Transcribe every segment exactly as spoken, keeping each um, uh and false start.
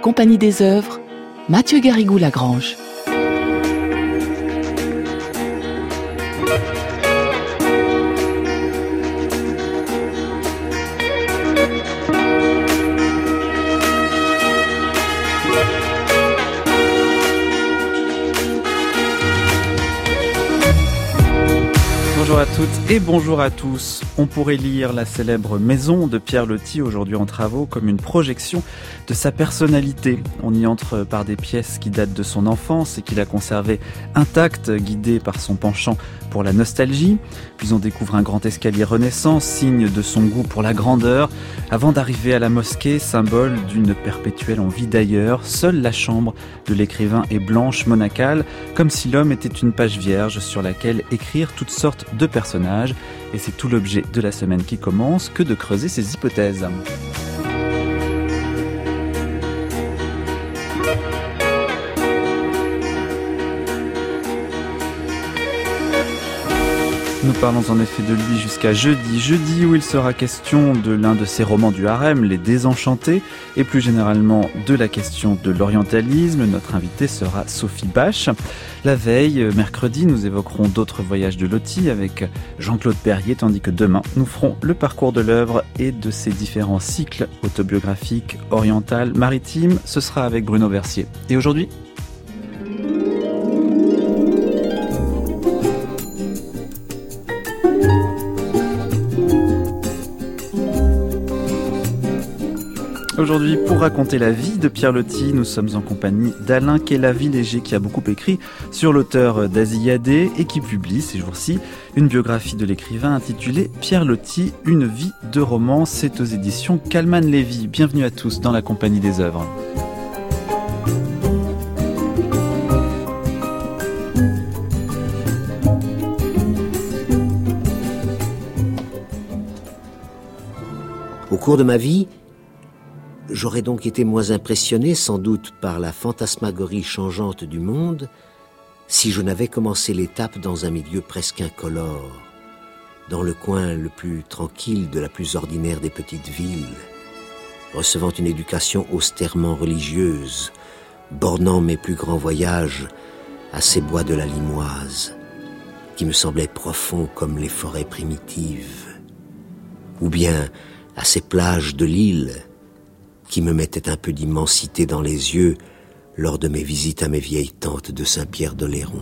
Compagnie des œuvres, Mathieu Garrigou-Lagrange. Bonjour à toutes et bonjour à tous. On pourrait lire la célèbre Maison de Pierre Loti, aujourd'hui en travaux, comme une projection de sa personnalité. On y entre par des pièces qui datent de son enfance et qu'il a conservées intactes, guidées par son penchant pour la nostalgie. Puis on découvre un grand escalier Renaissance, signe de son goût pour la grandeur, avant d'arriver à la mosquée, symbole d'une perpétuelle envie d'ailleurs. Seule la chambre de l'écrivain est blanche, monacale, comme si l'homme était une page vierge sur laquelle écrire toutes sortes de personnages. Et c'est tout l'objet de la semaine qui commence que de creuser ces hypothèses. Nous parlons en effet de lui jusqu'à jeudi, jeudi où il sera question de l'un de ses romans du harem, Les Désenchantés, et plus généralement de la question de l'orientalisme. Notre invitée sera Sophie Bache. La veille, mercredi, nous évoquerons d'autres voyages de Loti avec Jean-Claude Perrier, tandis que demain, nous ferons le parcours de l'œuvre et de ses différents cycles autobiographiques, oriental, maritime. Ce sera avec Bruno Versier. Et aujourd'hui, Aujourd'hui, pour raconter la vie de Pierre Loti, nous sommes en compagnie d'Alain Kéla-Villéger qui a beaucoup écrit sur l'auteur d'Aziyadeh et qui publie ces jours-ci une biographie de l'écrivain intitulée Pierre Loti, une vie de roman. C'est aux éditions Calman Lévy. Bienvenue à tous dans la Compagnie des œuvres. Au cours de ma vie, j'aurais donc été moins impressionné, sans doute, par la fantasmagorie changeante du monde, si je n'avais commencé l'étape dans un milieu presque incolore, dans le coin le plus tranquille de la plus ordinaire des petites villes, recevant une éducation austèrement religieuse, bornant mes plus grands voyages à ces bois de la Limoise, qui me semblaient profonds comme les forêts primitives, ou bien à ces plages de l'île, qui me mettait un peu d'immensité dans les yeux lors de mes visites à mes vieilles tantes de Saint-Pierre-d'Oléron.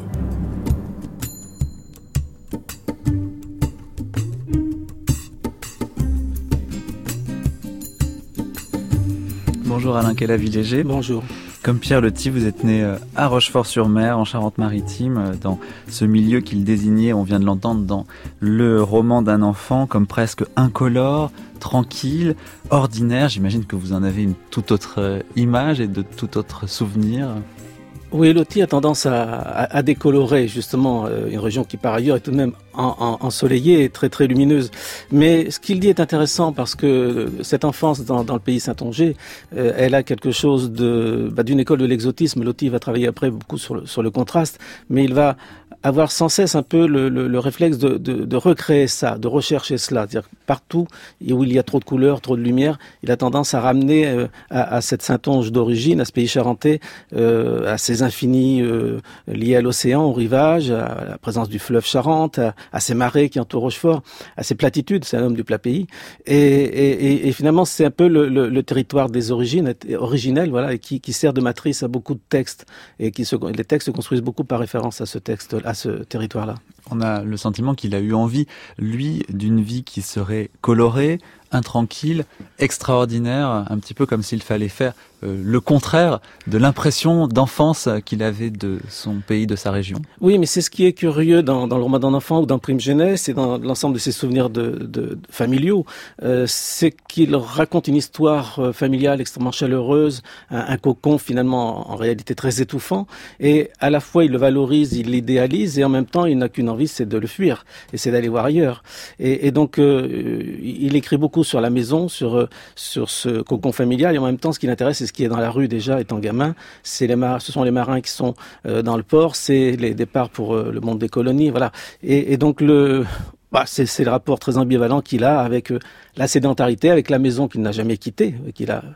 Bonjour Alain Kéla-Villéger. Bonjour. Comme Pierre Loti, vous êtes né à Rochefort-sur-Mer, en Charente-Maritime, dans ce milieu qu'il désignait, on vient de l'entendre, dans le roman d'un enfant, comme presque incolore, tranquille, ordinaire. J'imagine que vous en avez une toute autre image et de tout autre souvenir. Oui, Loti a tendance à, à, à décolorer justement une région qui par ailleurs est tout de même en, en, ensoleillée et très très lumineuse. Mais ce qu'il dit est intéressant parce que cette enfance dans, dans le pays Saintongeais, euh, elle a quelque chose de bah, d'une école de l'exotisme. Loti va travailler après beaucoup sur le, sur le contraste, mais il va avoir sans cesse un peu le, le, le réflexe de, de, de recréer ça, de rechercher cela. C'est-à-dire que partout où il y a trop de couleurs, trop de lumière, il a tendance à ramener euh, à, à cette Saintonge d'origine, à ce pays charentais, euh, à ces infinis euh, liés à l'océan, au rivage, à la présence du fleuve Charente, à, à ces marais qui entourent Rochefort, à ces platitudes, c'est un homme du plat pays. Et, et, et finalement, c'est un peu le, le, le territoire des origines, originel, voilà, et qui, qui sert de matrice à beaucoup de textes, et qui se, les textes se construisent beaucoup par référence à ce texte, à ce territoire-là. On a le sentiment qu'il a eu envie, lui, d'une vie qui serait colorée, intranquille, extraordinaire, un petit peu comme s'il fallait faire euh, le contraire de l'impression d'enfance qu'il avait de son pays, de sa région. Oui, mais c'est ce qui est curieux dans, dans le roman d'un enfant ou dans Prime Jeunesse et dans l'ensemble de ses souvenirs de, de, de familiaux, euh, c'est qu'il raconte une histoire familiale extrêmement chaleureuse, un, un cocon finalement en réalité très étouffant, et à la fois il le valorise, il l'idéalise, et en même temps il n'a qu'une envie, c'est de le fuir, et c'est d'aller voir ailleurs. Et, et donc euh, il écrit beaucoup sur la maison, sur sur ce cocon familial, et en même temps ce qui l'intéresse, c'est ce qui est dans la rue déjà étant gamin, c'est les mar- ce sont les marins qui sont euh, dans le port, c'est les départs pour euh, le monde des colonies, voilà. Et, et donc le Bah, c'est, c'est le rapport très ambivalent qu'il a avec euh, la sédentarité, avec la maison qu'il n'a jamais quittée, qu'il a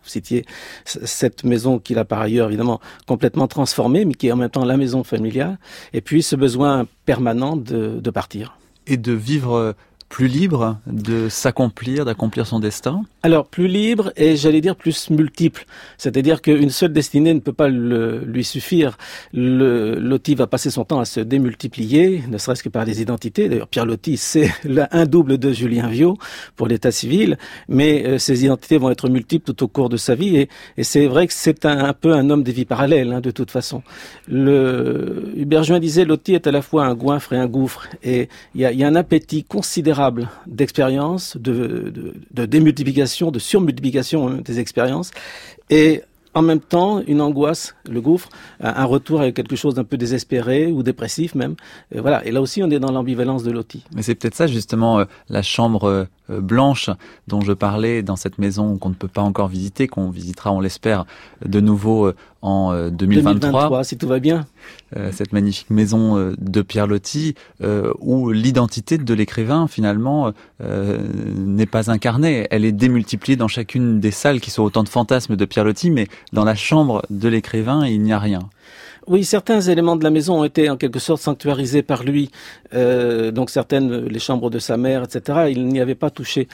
citiez cette maison qu'il a par ailleurs évidemment complètement transformée, mais qui est en même temps la maison familiale, et puis ce besoin permanent de, de partir. Et de vivre plus libre, de s'accomplir, d'accomplir son destin? Alors, plus libre et, j'allais dire, plus multiple. C'est-à-dire qu'une seule destinée ne peut pas le, lui suffire. Le, Loti va passer son temps à se démultiplier, ne serait-ce que par les identités. D'ailleurs, Pierre Loti, c'est un double de Julien Viaud pour l'état civil, mais euh, ces identités vont être multiples tout au cours de sa vie, et, et c'est vrai que c'est un, un peu un homme des vies parallèles, hein, de toute façon. Le, Hubert Join disait, Loti est à la fois un goinfre et un gouffre, et il y a, y a un appétit considérable d'expérience, de, de, de démultiplication, de surmultiplication des expériences, et en même temps une angoisse, le gouffre, un retour à quelque chose d'un peu désespéré ou dépressif même. Et voilà. Et là aussi, on est dans l'ambivalence de Loti. Mais c'est peut-être ça justement, euh, la chambre euh, blanche dont je parlais dans cette maison qu'on ne peut pas encore visiter, qu'on visitera, on l'espère, de nouveau euh, en euh, deux mille vingt-trois. deux mille vingt-trois, si tout va bien. Euh, cette magnifique maison euh, de Pierre Loti, euh, où l'identité de l'écrivain finalement euh, n'est pas incarnée. Elle est démultipliée dans chacune des salles qui sont autant de fantasmes de Pierre Loti, mais dans la chambre de l'écrivain, il n'y a rien. Oui, certains éléments de la maison ont été en quelque sorte sanctuarisés par lui. Euh, donc certaines, les chambres de sa mère, et cetera, il n'y avait pas touché.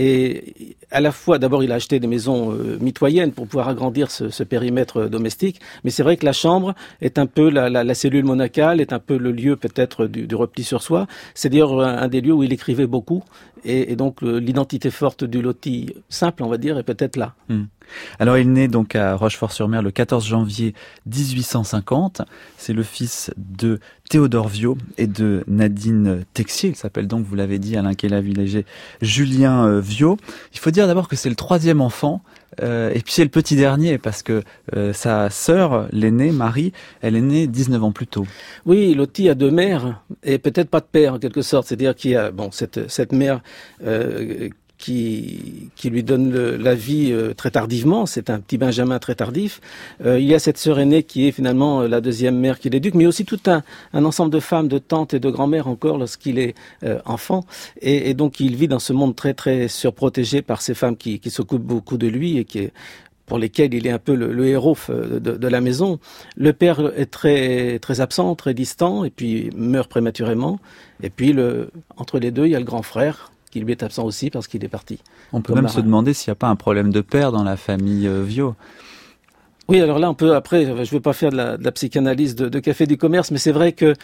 Et à la fois, d'abord, il a acheté des maisons euh, mitoyennes pour pouvoir agrandir ce, ce périmètre domestique. Mais c'est vrai que la chambre est un peu la, la, la cellule monacale, est un peu le lieu peut-être du, du repli sur soi. C'est d'ailleurs un, un des lieux où il écrivait beaucoup. Et, et donc euh, l'identité forte du Loti, simple on va dire, est peut-être là. Mmh. Alors il naît donc à Rochefort-sur-Mer le quatorze janvier dix-huit cent cinquante. C'est le fils de Théodore Viaud et de Nadine Texier. Il s'appelle donc, vous l'avez dit, Alain Kéla-Villéger, Julien euh, Viaud. Il faut dire d'abord que c'est le troisième enfant. Euh, et puis c'est le petit dernier parce que euh, sa sœur, l'aînée, Marie, elle est née dix-neuf ans plus tôt. Oui, Loti a deux mères et peut-être pas de père en quelque sorte. C'est-à-dire qu'il y a bon cette cette mère euh, qui qui lui donne le, la vie euh, très tardivement. C'est un petit Benjamin très tardif. Euh, il y a cette sœur aînée qui est finalement euh, la deuxième mère qui l'éduque, mais aussi tout un un ensemble de femmes, de tantes et de grand-mères encore lorsqu'il est euh, enfant. Et, et donc il vit dans ce monde très très surprotégé par ces femmes qui qui s'occupent beaucoup de lui et qui est pour lesquels il est un peu le, le héros de, de la maison. Le père est très très absent, très distant, et puis meurt prématurément. Et puis le, entre les deux, il y a le grand frère qui lui est absent aussi parce qu'il est parti. On peut même marin. se demander s'il n'y a pas un problème de père dans la famille euh, Viaud. Oui, alors là, on peut, après, je ne veux pas faire de la, de la psychanalyse de, de Café du Commerce, mais c'est vrai que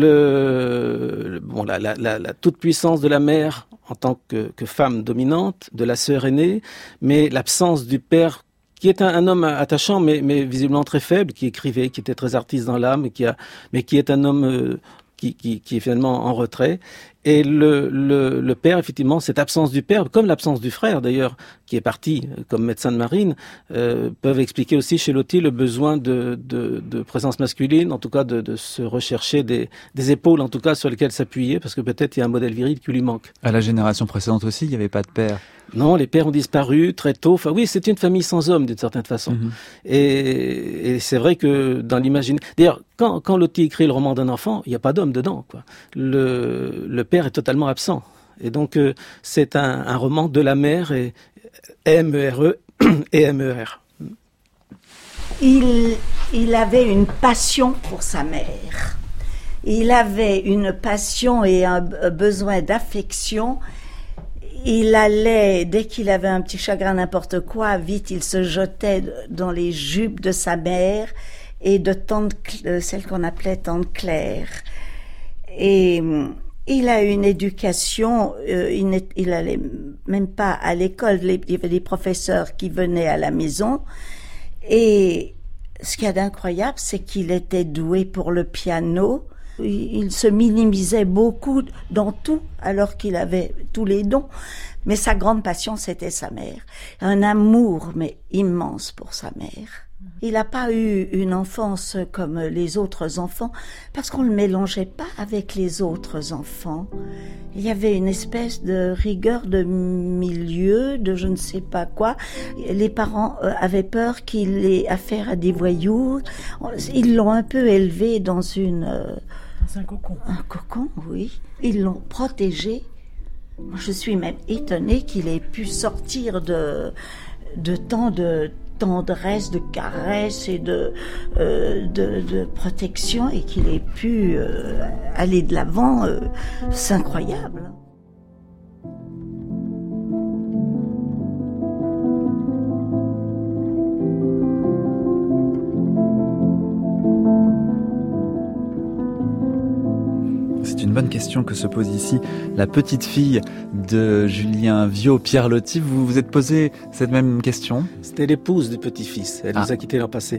le, bon, la, la, la, la toute-puissance de la mère en tant que, que femme dominante, de la sœur aînée, mais l'absence du père qui est un, un homme attachant, mais, mais visiblement très faible, qui écrivait, qui était très artiste dans l'âme, qui a, mais qui est un homme euh, qui, qui, qui est finalement en retrait. Et le, le, le père, effectivement, cette absence du père, comme l'absence du frère d'ailleurs, qui est parti comme médecin de marine, euh, peuvent expliquer aussi chez Loti le besoin de, de, de présence masculine, en tout cas de, de se rechercher des, des épaules, en tout cas sur lesquelles s'appuyer, parce que peut-être il y a un modèle viril qui lui manque. À la génération précédente aussi, il n'y avait pas de père. Non, les pères ont disparu très tôt. Enfin oui, c'est une famille sans homme d'une certaine façon. Mmh. Et, et c'est vrai que dans l'imaginaire... D'ailleurs, quand, quand Loti écrit le roman d'un enfant, il n'y a pas d'homme dedans, quoi. Le, le père est totalement absent. Et donc, euh, c'est un, un roman de la mère, et M E R E et M E R. Il, il avait une passion pour sa mère. Il avait une passion et un besoin d'affection. Il allait, dès qu'il avait un petit chagrin, n'importe quoi, vite, il se jetait dans les jupes de sa mère et de tante, celle qu'on appelait tante Claire. Et il a une éducation, euh, il, il allait même pas à l'école, il y avait des professeurs qui venaient à la maison. Et ce qu'il y a d'incroyable, c'est qu'il était doué pour le piano. Il se minimisait beaucoup dans tout, alors qu'il avait tous les dons. Mais sa grande passion, c'était sa mère. Un amour, mais immense pour sa mère. Il n'a pas eu une enfance comme les autres enfants, parce qu'on ne le mélangeait pas avec les autres enfants. Il y avait une espèce de rigueur de milieu, de je ne sais pas quoi. Les parents avaient peur qu'il ait affaire à des voyous. Ils l'ont un peu élevé dans une... Dans un cocon. Un cocon, oui. Ils l'ont protégé. Je suis même étonnée qu'il ait pu sortir de... de tant de tendresse, de caresse et de, euh, de, de protection, et qu'il ait pu euh, aller de l'avant, euh, c'est incroyable. C'est une bonne question que se pose ici la petite fille de Julien Viaud, Pierre Loti. Vous vous êtes posé cette même question? C'était l'épouse du petit-fils. Elle ah. nous a quittés l'an passé.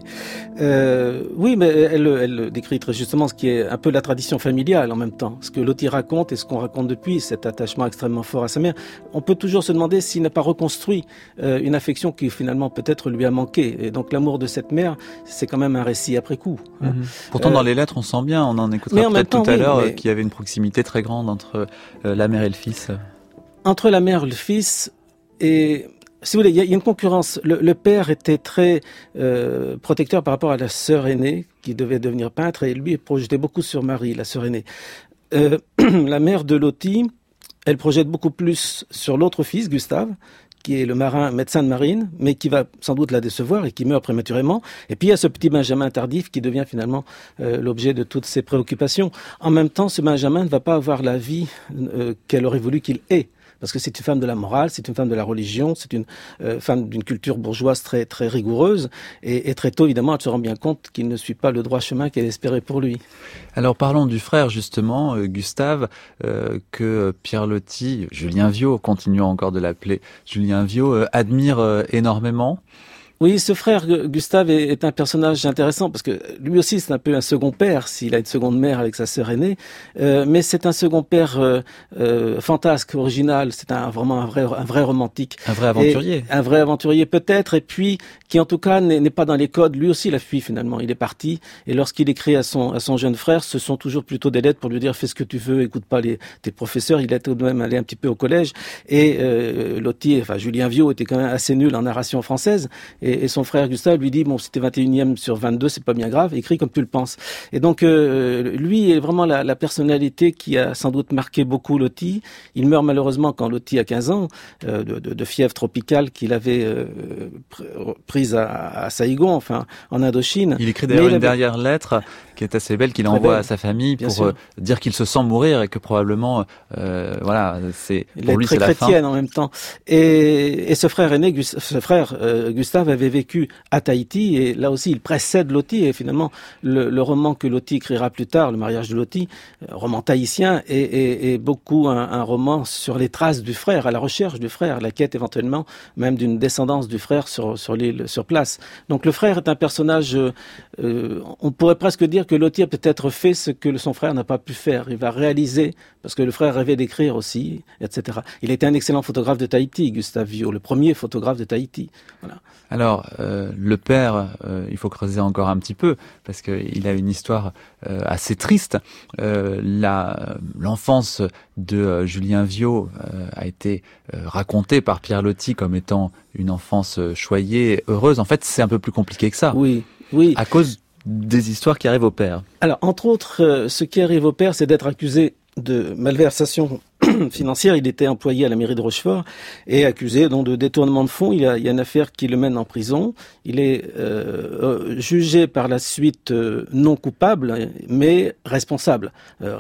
Euh, oui, mais elle, elle décrit très justement ce qui est un peu la tradition familiale en même temps. Ce que Loti raconte et ce qu'on raconte depuis, cet attachement extrêmement fort à sa mère. On peut toujours se demander s'il n'a pas reconstruit euh, une affection qui finalement peut-être lui a manqué. Et donc l'amour de cette mère, c'est quand même un récit après coup. Mmh. Hein. Pourtant euh, dans les lettres, on sent bien, on en écoutera peut-être tout à oui, l'heure, mais... qu'il y avait une proximité très grande entre euh, la mère et le fils. Entre la mère et le fils, et si vous voulez, il y a une concurrence. Le, le père était très euh, protecteur par rapport à la sœur aînée, qui devait devenir peintre, et lui projetait beaucoup sur Marie, la sœur aînée. Euh, la mère de Loti, elle projette beaucoup plus sur l'autre fils, Gustave, qui est le marin, médecin de marine, mais qui va sans doute la décevoir et qui meurt prématurément. Et puis il y a ce petit Benjamin tardif qui devient finalement euh, l'objet de toutes ses préoccupations. En même temps, ce Benjamin ne va pas avoir la vie euh, qu'elle aurait voulu qu'il ait. Parce que c'est une femme de la morale, c'est une femme de la religion, c'est une euh, femme d'une culture bourgeoise très très rigoureuse. Et, et très tôt, évidemment, elle se rend bien compte qu'il ne suit pas le droit chemin qu'elle espérait pour lui. Alors parlons du frère, justement, euh, Gustave, euh, que Pierre Loti, Julien Viaud, continuons encore de l'appeler Julien Viaud, euh, admire euh, énormément. Oui, ce frère Gustave est, est un personnage intéressant parce que lui aussi c'est un peu un second père s'il a une seconde mère avec sa sœur aînée, euh, mais c'est un second père euh, euh, fantasque, original. C'est un vraiment un vrai un vrai romantique, un vrai aventurier, et un vrai aventurier peut-être, et puis qui en tout cas n'est, n'est pas dans les codes. Lui aussi il a fui finalement, il est parti, et lorsqu'il écrit à son à son jeune frère, ce sont toujours plutôt des lettres pour lui dire fais ce que tu veux, écoute pas les tes professeurs. Il est tout de même allé un petit peu au collège, et euh, Loti, enfin Julien Viaud était quand même assez nul en narration française. Et Et son frère Gustave lui dit, bon, si t'es vingt et unième sur vingt-deux, c'est pas bien grave, écris comme tu le penses. Et donc, euh, lui est vraiment la, la personnalité qui a sans doute marqué beaucoup Loti. Il meurt malheureusement quand Loti a quinze ans, euh, de, de, de fièvre tropicale qu'il avait euh, prise à, à Saïgon, enfin, en Indochine. Il écrit d'ailleurs une avait... dernière lettre qui est assez belle, qu'il Très envoie belle. à sa famille bien pour euh, dire qu'il se sent mourir et que probablement, euh, voilà, c'est pour lui c'est la fin. Elle est très chrétienne en même temps. Et, et ce frère aîné, ce frère euh, Gustave avait vécu à Tahiti, et là aussi il précède Loti, et finalement le, le roman que Loti écrira plus tard, Le mariage de Loti, euh, roman tahitien, est, est, est beaucoup un, un roman sur les traces du frère, à la recherche du frère, la quête éventuellement même d'une descendance du frère sur, sur l'île, sur place. Donc le frère est un personnage, euh, on pourrait presque dire que Loti a peut-être fait ce que son frère n'a pas pu faire. Il va réaliser, parce que le frère rêvait d'écrire aussi, et cetera. Il était un excellent photographe de Tahiti, Gustave Viaud, le premier photographe de Tahiti. Voilà. Alors, euh, le père, euh, il faut creuser encore un petit peu, parce qu'il a une histoire euh, assez triste. Euh, la, l'enfance de euh, Julien Viaud euh, a été euh, racontée par Pierre Loti comme étant une enfance choyée, heureuse. En fait, c'est un peu plus compliqué que ça. Oui, oui. À cause des histoires qui arrivent au père. Alors, entre autres, euh, ce qui arrive au père, c'est d'être accusé de malversation financière. Il était employé à la mairie de Rochefort et accusé donc de détournement de fonds. Il y a, il y a une affaire qui le mène en prison. Il est euh, jugé par la suite euh, non coupable, mais responsable. Euh,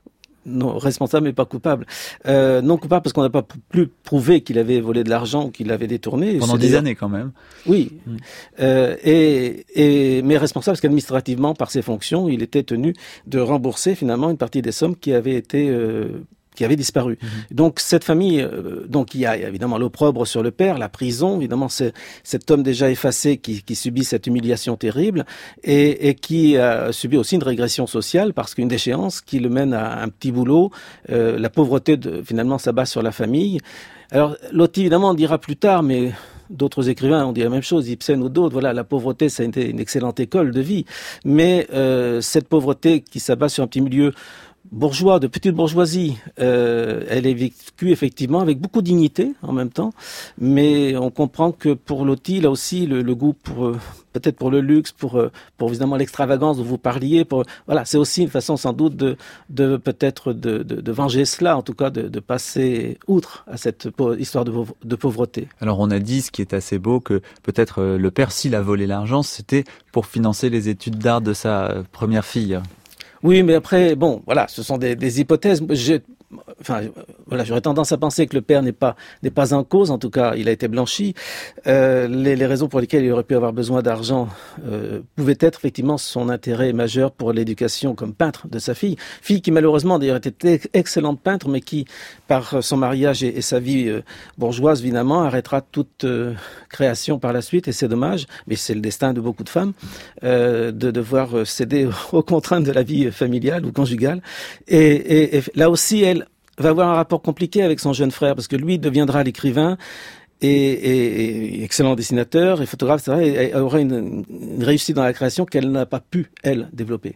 non, responsable mais pas coupable. Euh, non coupable parce qu'on n'a pas plus prouvé qu'il avait volé de l'argent ou qu'il l'avait détourné. Pendant dix années quand même. Oui. Mmh. Euh, et, et, mais responsable parce qu'administrativement, par ses fonctions, il était tenu de rembourser finalement une partie des sommes qui avaient été... Euh, qui avait disparu. Mmh. Donc cette famille, euh, donc il y a évidemment l'opprobre sur le père, la prison, évidemment c'est cet homme déjà effacé qui, qui subit cette humiliation terrible et, et qui a subi aussi une régression sociale parce qu'une déchéance qui le mène à un petit boulot, euh, la pauvreté de, finalement s'abat sur la famille. Alors Loti évidemment on dira plus tard, mais d'autres écrivains ont dit la même chose, Ibsen ou d'autres. Voilà, la pauvreté, ça a été une excellente école de vie, mais euh, cette pauvreté qui s'abat sur un petit milieu bourgeois, de petite bourgeoisie. Euh, elle est vécue effectivement avec beaucoup de dignité en même temps, mais on comprend que pour Lottie, là aussi, le, le goût pour euh, peut-être pour le luxe, pour pour évidemment l'extravagance dont vous parliez, pour voilà, c'est aussi une façon sans doute de de peut-être de de, de venger cela, en tout cas de, de passer outre à cette histoire de, de pauvreté. Alors on a dit, ce qui est assez beau, que peut-être le père, s'il a volé l'argent, c'était pour financer les études d'art de sa première fille. Oui, mais après, bon, voilà, ce sont des, des hypothèses. J'ai, enfin, voilà, j'aurais tendance à penser que le père n'est pas n'est pas en cause. En tout cas, il a été blanchi. Euh, les, les raisons pour lesquelles il aurait pu avoir besoin d'argent euh, pouvaient être effectivement son intérêt majeur pour l'éducation comme peintre de sa fille, fille qui malheureusement d'ailleurs était excellente peintre, mais qui, par son mariage et, et sa vie euh, bourgeoise évidemment, arrêtera toute euh, création par la suite. Et c'est dommage, mais c'est le destin de beaucoup de femmes euh, de devoir céder aux contraintes de la vie familiale ou conjugale. Et, et, et là aussi, elle va avoir un rapport compliqué avec son jeune frère, parce que lui deviendra l'écrivain et, et, et excellent dessinateur et photographe, c'est vrai, et, et aura une, une réussite dans la création qu'elle n'a pas pu, elle, développer.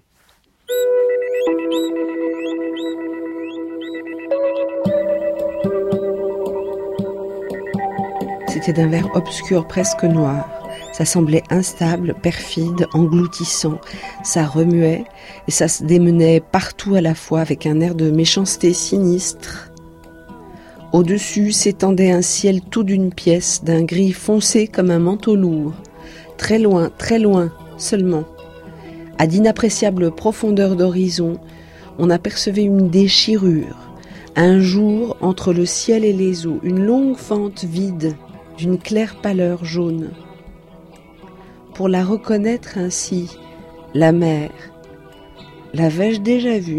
C'était d'un vert obscur, presque noir. Ça semblait instable, perfide, engloutissant. Ça remuait et ça se démenait partout à la fois avec un air de méchanceté sinistre. Au-dessus s'étendait un ciel tout d'une pièce, d'un gris foncé comme un manteau lourd. Très loin, très loin, seulement. À d'inappréciables profondeurs d'horizon, on apercevait une déchirure. Un jour, entre le ciel et les eaux, une longue fente vide, d'une claire pâleur jaune. Pour la reconnaître ainsi, la mer, l'avais-je déjà vue ?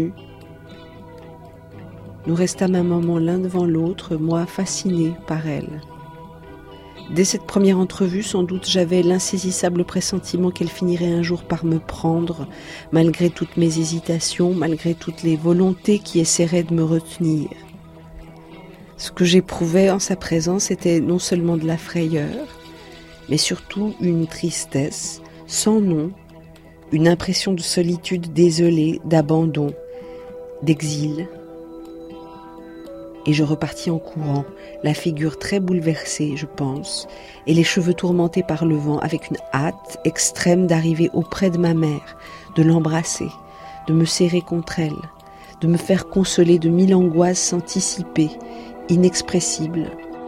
Nous restâmes un moment l'un devant l'autre, moi fasciné par elle. Dès cette première entrevue, sans doute, j'avais l'insaisissable pressentiment qu'elle finirait un jour par me prendre, malgré toutes mes hésitations, malgré toutes les volontés qui essaieraient de me retenir. Ce que j'éprouvais en sa présence était non seulement de la frayeur, mais surtout une tristesse sans nom, une impression de solitude désolée, d'abandon, d'exil. Et je repartis en courant, la figure très bouleversée, je pense, et les cheveux tourmentés par le vent, avec une hâte extrême d'arriver auprès de ma mère, de l'embrasser, de me serrer contre elle, de me faire consoler de mille angoisses anticipées, inexpressibles.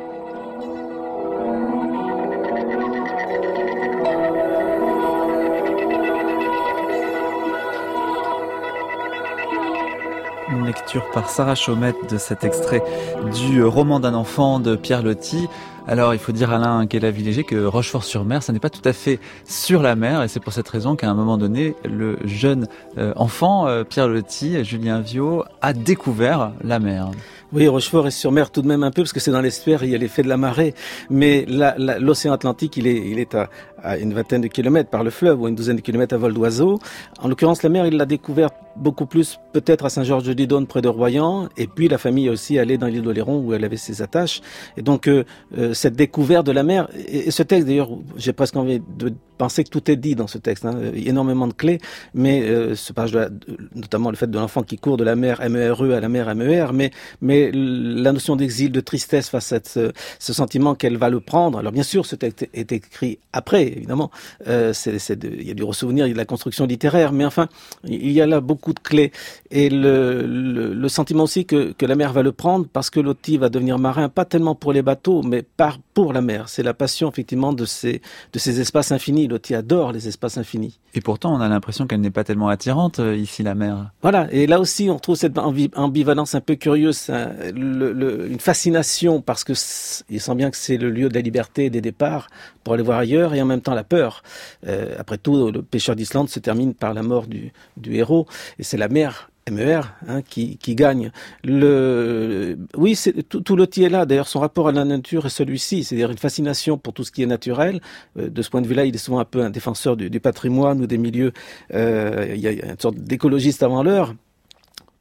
Une lecture par Sarah Chaumette de cet extrait du roman d'un enfant de Pierre Lottie. Alors, il faut dire, Alain Guéla-Villéger, que Rochefort-sur-Mer, ça n'est pas tout à fait sur la mer, et c'est pour cette raison qu'à un moment donné, le jeune euh, enfant, euh, Pierre Lottie, Julien Viau, a découvert la mer. Oui, Rochefort est sur mer tout de même un peu, parce que c'est dans l'estuaire, il y a l'effet de la marée. Mais la, la, l'océan Atlantique, il est, il est à, à une vingtaine de kilomètres par le fleuve, ou une douzaine de kilomètres à vol d'oiseau. En l'occurrence, la mer, il l'a découvert beaucoup plus peut-être à Saint-Georges-de-Didonne, près de Royan. Et puis, la famille aussi allait dans l'île d'Oléron, où elle avait ses attaches. Et donc, euh, euh, cette découverte de la mer, et, et ce texte, d'ailleurs, j'ai presque envie de penser que tout est dit dans ce texte, hein, énormément de clés, mais euh, ce passage, de la, notamment le fait de l'enfant qui court de la mer M E R E à la mer M E R, mais, mais la notion d'exil, de tristesse face à ce, ce sentiment qu'elle va le prendre. Alors bien sûr, ce texte est écrit après, évidemment, euh, c'est, c'est de, il y a du ressouvenir, il y a de la construction littéraire, mais enfin, il y a là beaucoup de clés, et le, le, le sentiment aussi que, que la mer va le prendre, parce que Lottie va devenir marin, pas tellement pour les bateaux, mais par, pour la mer. C'est la passion, effectivement, de ces, de ces espaces infinis. Lottie adore les espaces infinis. Et pourtant, on a l'impression qu'elle n'est pas tellement attirante, euh, ici, la mer. Voilà, et là aussi, on trouve cette ambi- ambivalence un peu curieuse, hein, le, le, une fascination, parce que il sent bien que c'est le lieu de la liberté et des départs pour aller voir ailleurs, et en même temps la peur. Euh, après tout, le pêcheur d'Islande se termine par la mort du, du héros, et c'est la mer M E R hein, qui, qui gagne. Le, oui, c'est, tout, tout Lottie est là. D'ailleurs, son rapport à la nature est celui-ci, c'est-à-dire une fascination pour tout ce qui est naturel. Euh, de ce point de vue-là, il est souvent un peu un défenseur du, du patrimoine ou des milieux. Euh, il y a une sorte d'écologiste avant l'heure.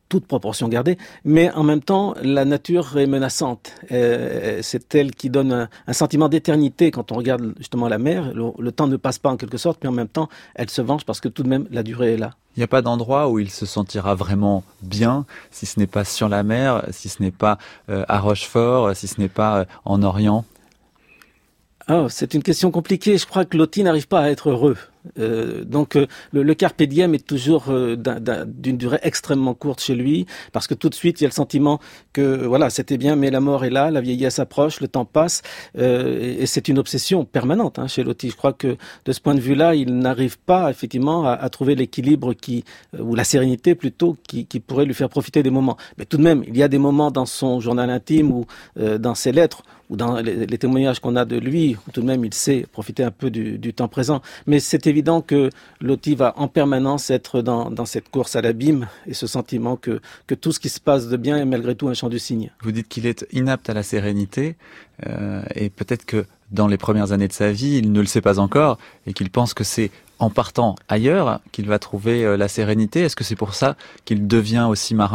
toute proportion gardée, mais en même temps, la nature est menaçante. Euh, c'est elle qui donne un, un sentiment d'éternité quand on regarde justement la mer. Le, le temps ne passe pas en quelque sorte, mais en même temps, elle se venge parce que tout de même, la durée est là. Il n'y a pas d'endroit où il se sentira vraiment bien, si ce n'est pas sur la mer, si ce n'est pas euh, à Rochefort, si ce n'est pas euh, en Orient. Oh, c'est une question compliquée. Je crois que Loti n'arrive pas à être heureux. Euh, donc euh, le, le carpe diem est toujours euh, d'un, d'un, d'une durée extrêmement courte chez lui, parce que tout de suite il y a le sentiment que voilà, c'était bien, mais la mort est là, la vieillesse approche, le temps passe, euh, et, et c'est une obsession permanente hein, chez Loti. Je crois que de ce point de vue-là, il n'arrive pas effectivement à, à trouver l'équilibre qui euh, ou la sérénité plutôt qui, qui pourrait lui faire profiter des moments. Mais tout de même, il y a des moments dans son journal intime ou euh, dans ses lettres ou dans les, les témoignages qu'on a de lui, où tout de même il sait profiter un peu du, du temps présent. Mais c'est évident que Loti va en permanence être dans, dans cette course à l'abîme et ce sentiment que, que tout ce qui se passe de bien est malgré tout un chant du cygne. Vous dites qu'il est inapte à la sérénité euh, et peut-être que dans les premières années de sa vie, il ne le sait pas encore et qu'il pense que c'est en partant ailleurs qu'il va trouver euh, la sérénité. Est-ce que c'est pour ça qu'il devient aussi marin ?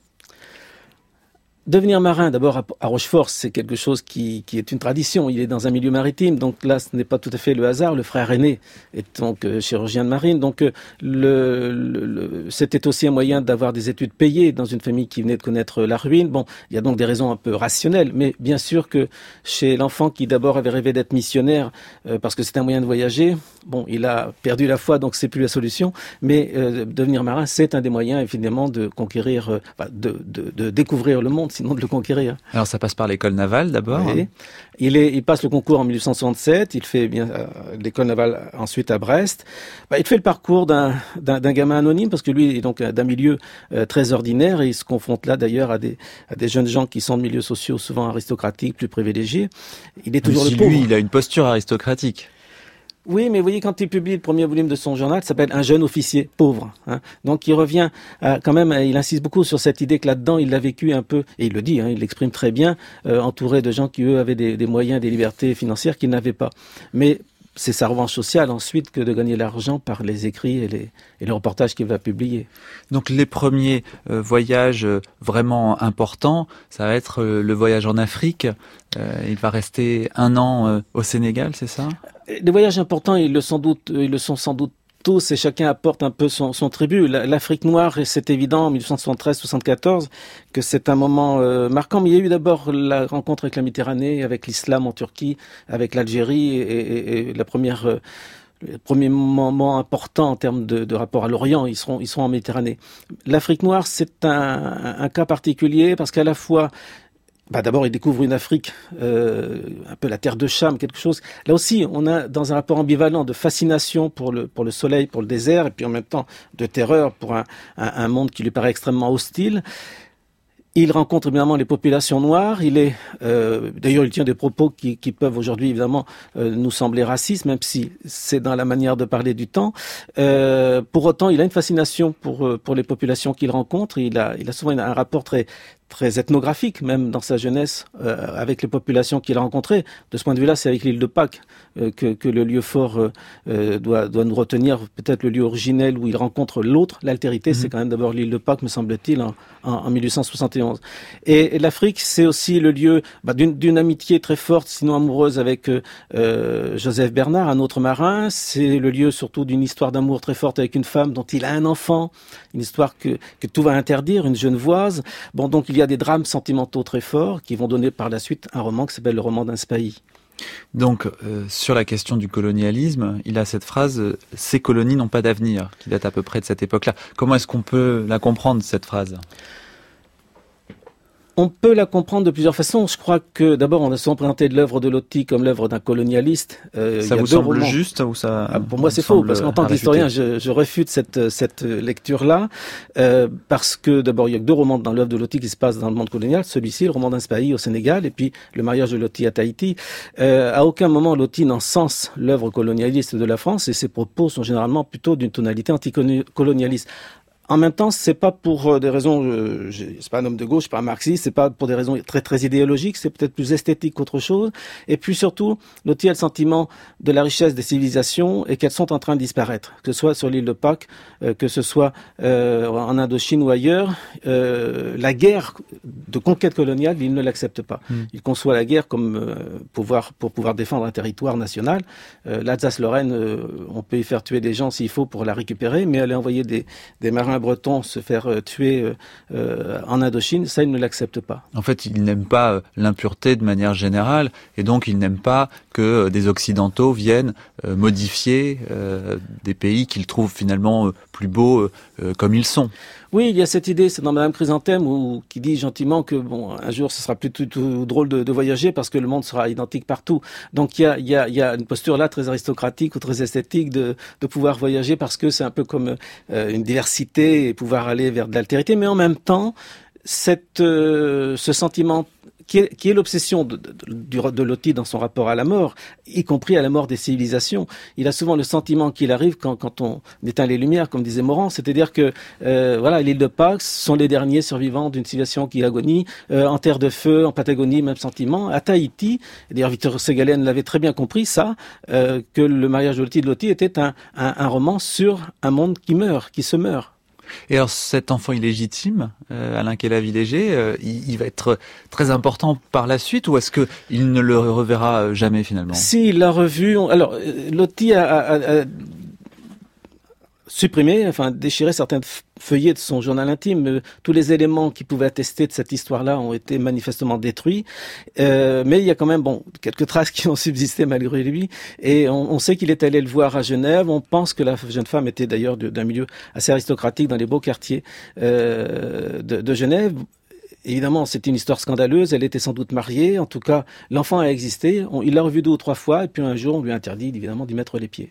Devenir marin, d'abord à Rochefort, c'est quelque chose qui, qui est une tradition. Il est dans un milieu maritime, donc là, ce n'est pas tout à fait le hasard. Le frère aîné est donc euh, chirurgien de marine, donc euh, le, le, le, c'était aussi un moyen d'avoir des études payées dans une famille qui venait de connaître la ruine. Bon, il y a donc des raisons un peu rationnelles, mais bien sûr que chez l'enfant qui d'abord avait rêvé d'être missionnaire, euh, parce que c'est un moyen de voyager, bon, il a perdu la foi, donc c'est plus la solution. Mais euh, devenir marin, c'est un des moyens, évidemment, de conquérir, euh, de, de, de découvrir le monde, sinon de le conquérir. Alors ça passe par l'école navale d'abord. Oui. Il, est, il passe le concours en dix-huit cent soixante-sept, il fait bien euh, l'école navale ensuite à Brest. Bah, il fait le parcours d'un, d'un, d'un gamin anonyme parce que lui il est donc d'un milieu euh, très ordinaire et il se confronte là d'ailleurs à des, à des jeunes gens qui sont de milieux sociaux souvent aristocratiques, plus privilégiés. Il est toujours Même le si pauvre. Lui, il a une posture aristocratique. Oui, mais vous voyez, quand il publie le premier volume de son journal, ça s'appelle Un jeune officier pauvre. Hein. Donc il revient à, quand même, il insiste beaucoup sur cette idée que là-dedans, il l'a vécu un peu, et il le dit, hein, il l'exprime très bien, euh, entouré de gens qui, eux, avaient des, des moyens, des libertés financières qu'il n'avait pas. Mais c'est sa revanche sociale ensuite que de gagner l'argent par les écrits et les, et les reportages qu'il va publier. Donc les premiers euh, voyages euh, vraiment importants, ça va être euh, le voyage en Afrique. Euh, il va rester un an euh, au Sénégal, c'est ça ? Les voyages importants, ils le, sans doute, ils le sont sans doute tous et chacun apporte un peu son, son tribut. L'Afrique noire, c'est évident, en dix-huit cent soixante-treize soixante-quatorze, que c'est un moment euh, marquant. Mais il y a eu d'abord la rencontre avec la Méditerranée, avec l'islam en Turquie, avec l'Algérie et, et, et la première... Euh, le premier moment important en termes de, de rapport à l'Orient, ils seront, ils seront en Méditerranée. L'Afrique noire, c'est un, un, un cas particulier parce qu'à la fois, bah d'abord, il découvre une Afrique, euh, un peu la terre de Cham, quelque chose. Là aussi, on a dans un rapport ambivalent de fascination pour le pour le soleil, pour le désert, et puis en même temps de terreur pour un, un, un monde qui lui paraît extrêmement hostile. Il rencontre évidemment les populations noires. Il est, euh, d'ailleurs, il tient des propos qui, qui peuvent aujourd'hui évidemment euh, nous sembler racistes, même si c'est dans la manière de parler du temps. Euh, pour autant, il a une fascination pour pour les populations qu'il rencontre. Il a, il a souvent un rapport très très ethnographique, même dans sa jeunesse, euh, avec les populations qu'il a rencontrées. De ce point de vue-là, c'est avec l'île de Pâques euh, que, que le lieu fort euh, doit, doit nous retenir, peut-être le lieu originel où il rencontre l'autre. L'altérité, mmh. c'est quand même d'abord l'île de Pâques, me semble-t-il, en, en, en dix-huit cent soixante et onze. Et, et l'Afrique, c'est aussi le lieu bah, d'une, d'une amitié très forte, sinon amoureuse, avec euh, Joseph Bernard, un autre marin. C'est le lieu surtout d'une histoire d'amour très forte avec une femme dont il a un enfant, une histoire que, que tout va interdire, une genevoise. Bon, donc il y a des drames sentimentaux très forts qui vont donner par la suite un roman qui s'appelle le roman d'un Spahi. Donc, euh, sur la question du colonialisme, il a cette phrase euh, « Ces colonies n'ont pas d'avenir » qui date à peu près de cette époque-là. Comment est-ce qu'on peut la comprendre, cette phrase ? On peut la comprendre de plusieurs façons. Je crois que d'abord, on a souvent présenté l'œuvre de Loti comme l'œuvre d'un colonialiste. Euh, ça vous semble romans. juste ou ça ah, Pour moi, c'est faux, parce qu'en tant qu'historien, je, je refute cette, cette lecture-là, euh, parce que d'abord, il y a que deux romans dans l'œuvre de Loti qui se passent dans le monde colonial. Celui-ci, le roman d'un Spahi au Sénégal, et puis le mariage de Loti à Tahiti. Euh, à aucun moment, Loti n'encense l'œuvre colonialiste de la France, et ses propos sont généralement plutôt d'une tonalité anticolonialiste. En même temps, c'est pas pour des raisons, euh, c'est pas un homme de gauche, c'est pas un marxiste, c'est pas pour des raisons très très idéologiques, c'est peut-être plus esthétique qu'autre chose. Et puis surtout, Loti a le sentiment de la richesse des civilisations et qu'elles sont en train de disparaître, que ce soit sur l'île de Pâques, euh, que ce soit euh, en Indochine ou ailleurs. Euh, la guerre de conquête coloniale, il ne l'accepte pas. Mmh. Il conçoit la guerre comme euh, pouvoir pour pouvoir défendre un territoire national. Euh, L'Alsace-Lorraine, euh, on peut y faire tuer des gens s'il faut pour la récupérer, mais aller envoyer des, des marins bretons se faire euh, tuer euh, en Indochine, ça, il ne l'accepte pas. En fait, il n'aime pas euh, l'impureté de manière générale, et donc il n'aime pas que euh, des Occidentaux viennent euh, modifier euh, des pays qu'il trouve finalement euh, plus beaux euh, comme ils sont. Oui, il y a cette idée, c'est dans Madame Chrysanthème, où, qui dit gentiment que bon, un jour, ce sera plus tout, tout drôle de, de voyager parce que le monde sera identique partout. Donc il y a, il y a, il y a une posture là très aristocratique ou très esthétique de, de pouvoir voyager parce que c'est un peu comme euh, une diversité et pouvoir aller vers de l'altérité. Mais en même temps, cette, euh, ce sentiment qui est, qui est l'obsession de, de, de, de Loti dans son rapport à la mort, y compris à la mort des civilisations. Il a souvent le sentiment qu'il arrive quand, quand on éteint les lumières, comme disait Morand, c'est-à-dire que euh, voilà, l'île de Pâques sont les derniers survivants d'une civilisation qui agonie, euh, en terre de feu, en Patagonie, même sentiment. À Tahiti, d'ailleurs Victor Ségalen l'avait très bien compris, ça, euh, que le mariage de Loti de Loti était un, un, un roman sur un monde qui meurt, qui se meurt. Et alors cet enfant illégitime, euh, Alain Kéla-Villéger, euh, il, il va être très important par la suite, ou est-ce que il ne le reverra jamais finalement? Si, il l'a revu. On... Alors, Loti a, a, a supprimé, enfin déchiré certains feuillets de son journal intime. Tous les éléments qui pouvaient attester de cette histoire-là ont été manifestement détruits. Euh, mais il y a quand même bon quelques traces qui ont subsisté malgré lui. Et on, on sait qu'il est allé le voir à Genève. On pense que la jeune femme était d'ailleurs d'un milieu assez aristocratique dans les beaux quartiers euh, de, de Genève. Évidemment, c'est une histoire scandaleuse. Elle était sans doute mariée. En tout cas, l'enfant a existé. On, il l'a revu deux ou trois fois. Et puis un jour, on lui a interdit évidemment d'y mettre les pieds.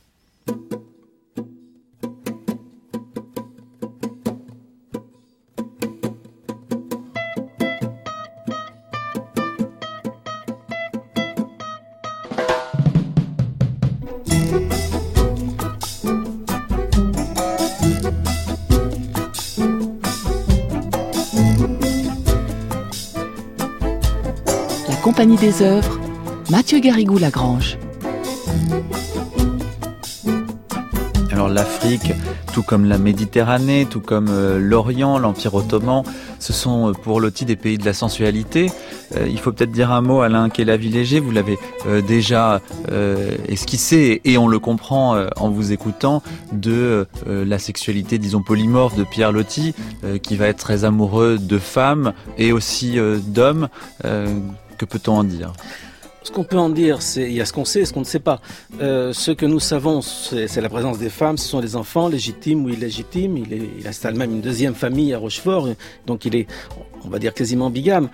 Compagnie des œuvres, Mathieu Garrigou-Lagrange. Alors l'Afrique, tout comme la Méditerranée, tout comme euh, l'Orient, l'Empire ottoman, ce sont euh, pour Loti des pays de la sensualité. Euh, il faut peut-être dire un mot, Alain Kéla-Villéger, vous l'avez euh, déjà euh, esquissé, et on le comprend euh, en vous écoutant, de euh, la sexualité, disons, polymorphe de Pierre Loti, euh, qui va être très amoureux de femmes et aussi euh, d'hommes. Euh, que peut-on en dire ? Ce qu'on peut en dire, c'est il y a ce qu'on sait et ce qu'on ne sait pas. Euh, ce que nous savons, c'est la présence des femmes, ce sont des enfants, légitimes ou illégitimes. Il, est, il installe même une deuxième famille à Rochefort, donc il est, on va dire, quasiment bigame.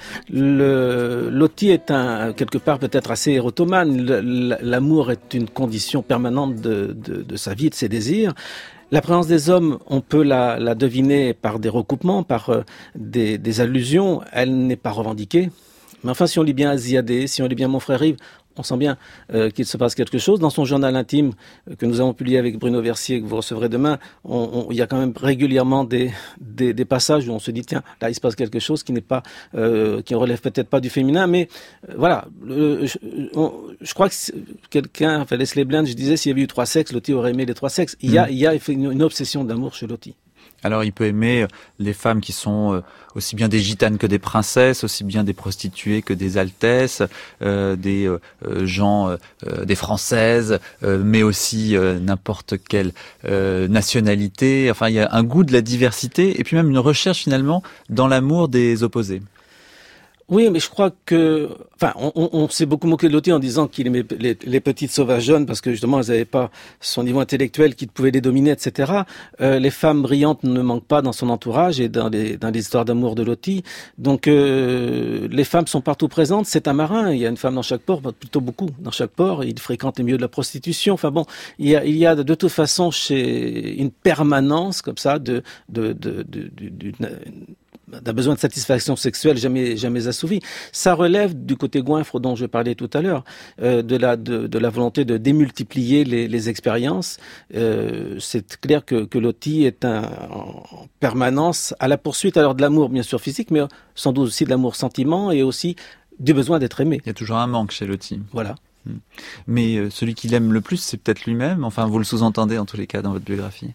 Le, Loti est un, quelque part peut-être assez érotomane. L'amour est une condition permanente de, de, de sa vie, de ses désirs. La présence des hommes, on peut la, la deviner par des recoupements, par euh, des, des allusions. Elle n'est pas revendiquée. Mais enfin, si on lit bien Aziadé, si on lit bien Mon frère Yves, on sent bien euh, qu'il se passe quelque chose. Dans son journal intime euh, que nous avons publié avec Bruno Versier, que vous recevrez demain, on, on, il y a quand même régulièrement des, des, des passages où on se dit, tiens, là il se passe quelque chose qui n'est pas, euh, qui ne relève peut-être pas du féminin, mais euh, voilà. Euh, je, on, je crois que quelqu'un, enfin Leslie Bland, je disais, s'il y avait eu trois sexes, Loti aurait aimé les trois sexes. Il y a, mmh. il y a une, une obsession d'amour chez Loti. Alors il peut aimer les femmes qui sont aussi bien des gitanes que des princesses, aussi bien des prostituées que des altesses, euh, des euh, gens, euh, des françaises, euh, mais aussi euh, n'importe quelle euh, nationalité. Enfin, il y a un goût de la diversité et puis même une recherche finalement dans l'amour des opposés. Oui, mais je crois que, enfin, on, on, on s'est beaucoup moqué de Loti en disant qu'il aimait les, les petites sauvages jeunes parce que justement elles n'avaient pas son niveau intellectuel qui pouvait les dominer, et cetera. Euh, les femmes brillantes ne manquent pas dans son entourage et dans les, dans les histoires d'amour de Loti. Donc euh, les femmes sont partout présentes. C'est un marin. Il y a une femme dans chaque port, plutôt beaucoup dans chaque port. Il fréquente les milieux de la prostitution. Enfin bon, il y a, il y a de toute façon chez une permanence comme ça de, de, de, de, de, de, de d'un besoin de satisfaction sexuelle jamais jamais assouvi. Ça relève du côté goinfre dont je parlais tout à l'heure, euh, de la de, de la volonté de démultiplier les, les expériences. Euh, c'est clair que, que Loti est un, en permanence à la poursuite alors de l'amour bien sûr physique, mais sans doute aussi de l'amour sentiment et aussi du besoin d'être aimé. Il y a toujours un manque chez Loti. Voilà. Mais euh, celui qu'il aime le plus, c'est peut-être lui-même. Enfin, vous le sous-entendez en tous les cas dans votre biographie.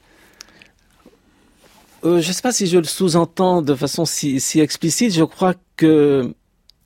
Euh, je ne sais pas si je le sous-entends de façon si, si explicite. Je crois que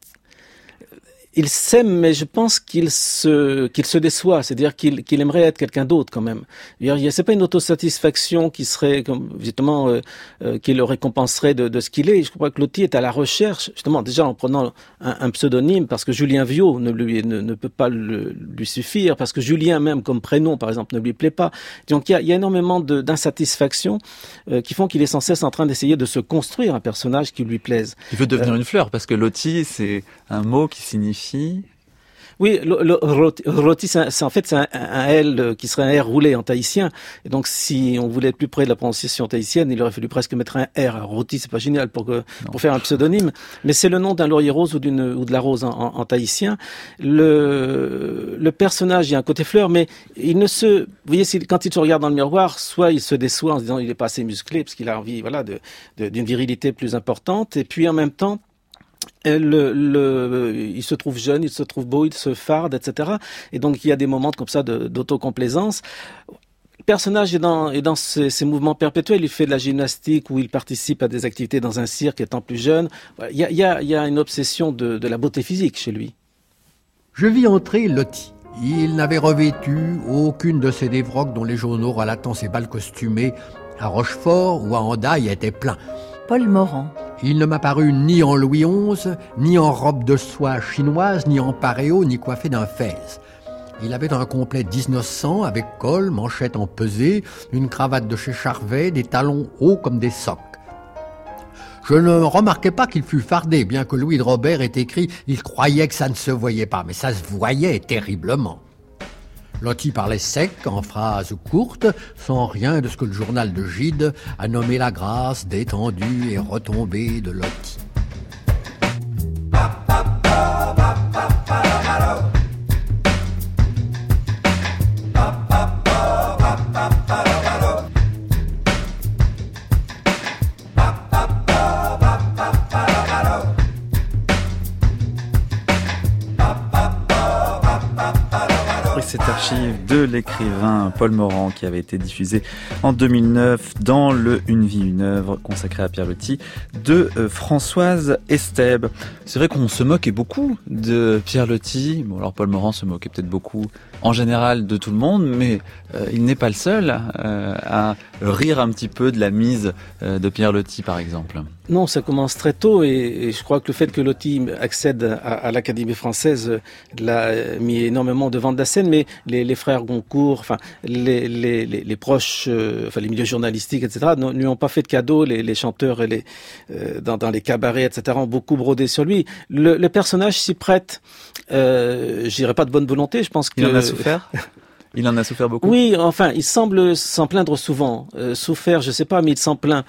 il s'aime, mais je pense qu'il se qu'il se déçoit, c'est-à-dire qu'il qu'il aimerait être quelqu'un d'autre quand même. Il y a, c'est pas une autosatisfaction qui serait comme justement euh, euh, qui le récompenserait de, de ce qu'il est. Je crois que Loti est à la recherche justement déjà en prenant un, un pseudonyme parce que Julien Viau ne lui ne, ne peut pas le, lui suffire, parce que Julien même comme prénom par exemple ne lui plaît pas. Donc il y a, il y a énormément de, d'insatisfaction euh, qui font qu'il est sans cesse en train d'essayer de se construire un personnage qui lui plaise. Il veut devenir euh, une fleur parce que Loti c'est un mot qui signifie Oui, le, le roti, roti c'est, c'est en fait c'est un, un L qui serait un R roulé en tahitien. Et donc, si on voulait être plus près de la prononciation tahitienne, il aurait fallu presque mettre un R. Alors, roti, c'est pas génial pour que, pour faire un pseudonyme, mais c'est le nom d'un laurier rose ou d'une ou de la rose en, en, en tahitien. Le le personnage, il y a un côté fleur, mais il ne se, vous voyez, quand il se regarde dans le miroir, soit il se déçoit en se disant il est pas assez musclé parce qu'il a envie, voilà, de, de d'une virilité plus importante, et puis en même temps. Le, le, il se trouve jeune, il se trouve beau, il se farde, et cetera. Et donc il y a des moments comme ça de, d'autocomplaisance. Le personnage est dans, est dans ces, ces mouvements perpétuels. Il fait de la gymnastique ou il participe à des activités dans un cirque étant plus jeune. Il y a, il y a, il y a une obsession de, de la beauté physique chez lui. Je vis entrer Loti. Il n'avait revêtu aucune de ces dévroques dont les journaux relatant ses bals costumés à Rochefort ou à Hendaye étaient pleins. Paul Morand. Il ne m'apparut ni en Louis onze, ni en robe de soie chinoise, ni en paréo, ni coiffé d'un fez. Il avait un complet dix-neuf cents avec col, manchette en pesée, une cravate de chez Charvet, des talons hauts comme des socs. Je ne remarquai pas qu'il fût fardé, bien que Louis de Robert ait écrit « Il croyait que ça ne se voyait pas », mais ça se voyait terriblement. Loti parlait sec, en phrases courtes, sans rien de ce que le journal de Gide a nommé la grâce détendue et retombée de Loti. Cette archive de l'écrivain Paul Morand qui avait été diffusée en deux mille neuf dans le Une vie, une œuvre consacrée à Pierre Loti de euh, Françoise Estèbe. C'est vrai qu'on se moquait beaucoup de Pierre Loti. Bon, alors Paul Morand se moquait peut-être beaucoup en général de tout le monde, mais euh, il n'est pas le seul euh, à rire un petit peu de la mise euh, de Pierre Loti, par exemple. Non, ça commence très tôt et, et je crois que le fait que Loti accède à, à l'Académie française l'a mis énormément devant de la scène, mais les, les frères Goncourt, enfin les, les, les, les proches, euh, enfin les milieux journalistiques, et cetera, ne lui ont pas fait de cadeaux. Les, les chanteurs et les euh, dans, dans les cabarets, et cetera, ont beaucoup brodé sur lui. Le, le personnage s'y prête. Euh, je dirais pas de bonne volonté. Je pense que il en a souffert. Il en a souffert beaucoup. Oui, enfin, il semble s'en plaindre souvent. Euh, souffert, je sais pas, mais il s'en plaint.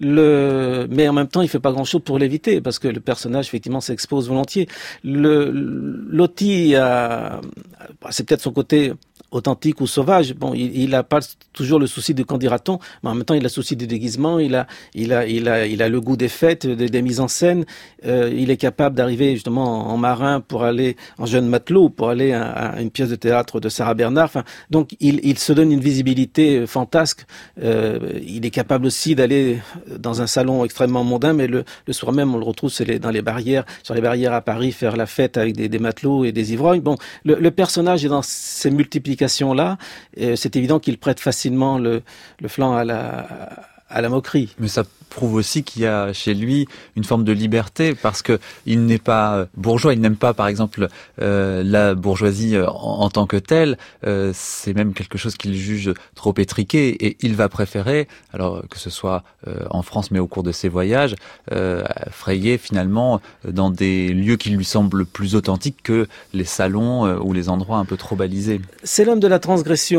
Le, mais en même temps, il fait pas grand-chose pour l'éviter parce que le personnage, effectivement, s'expose volontiers. Le, Loti a, c'est peut-être son côté authentique ou sauvage. Bon, il, il a pas toujours le souci de qu'en dira-t-on, mais en même temps, il a le souci du déguisement, il a, il a, il a, il a le goût des fêtes, des, des mises en scène. Euh, il est capable d'arriver justement en, en marin pour aller en jeune matelot, pour aller à, à une pièce de théâtre de Sarah Bernard. Enfin, donc, il, il se donne une visibilité fantasque. Euh, il est capable aussi d'aller dans un salon extrêmement mondain, mais le, le soir même, on le retrouve c'est les, dans les barrières, sur les barrières à Paris, faire la fête avec des, des matelots et des ivrognes. Bon, le, le personnage est dans ces multiplications là, c'est évident qu'il prête facilement le, le flanc à la, à la moquerie. Mais ça prouve aussi qu'il y a chez lui une forme de liberté parce que il n'est pas bourgeois, il n'aime pas par exemple euh, la bourgeoisie en, en tant que telle, euh, c'est même quelque chose qu'il juge trop étriqué et il va préférer, alors que ce soit euh, en France mais au cours de ses voyages, euh, frayer finalement dans des lieux qui lui semblent plus authentiques que les salons euh, ou les endroits un peu trop balisés. C'est l'homme de la transgression.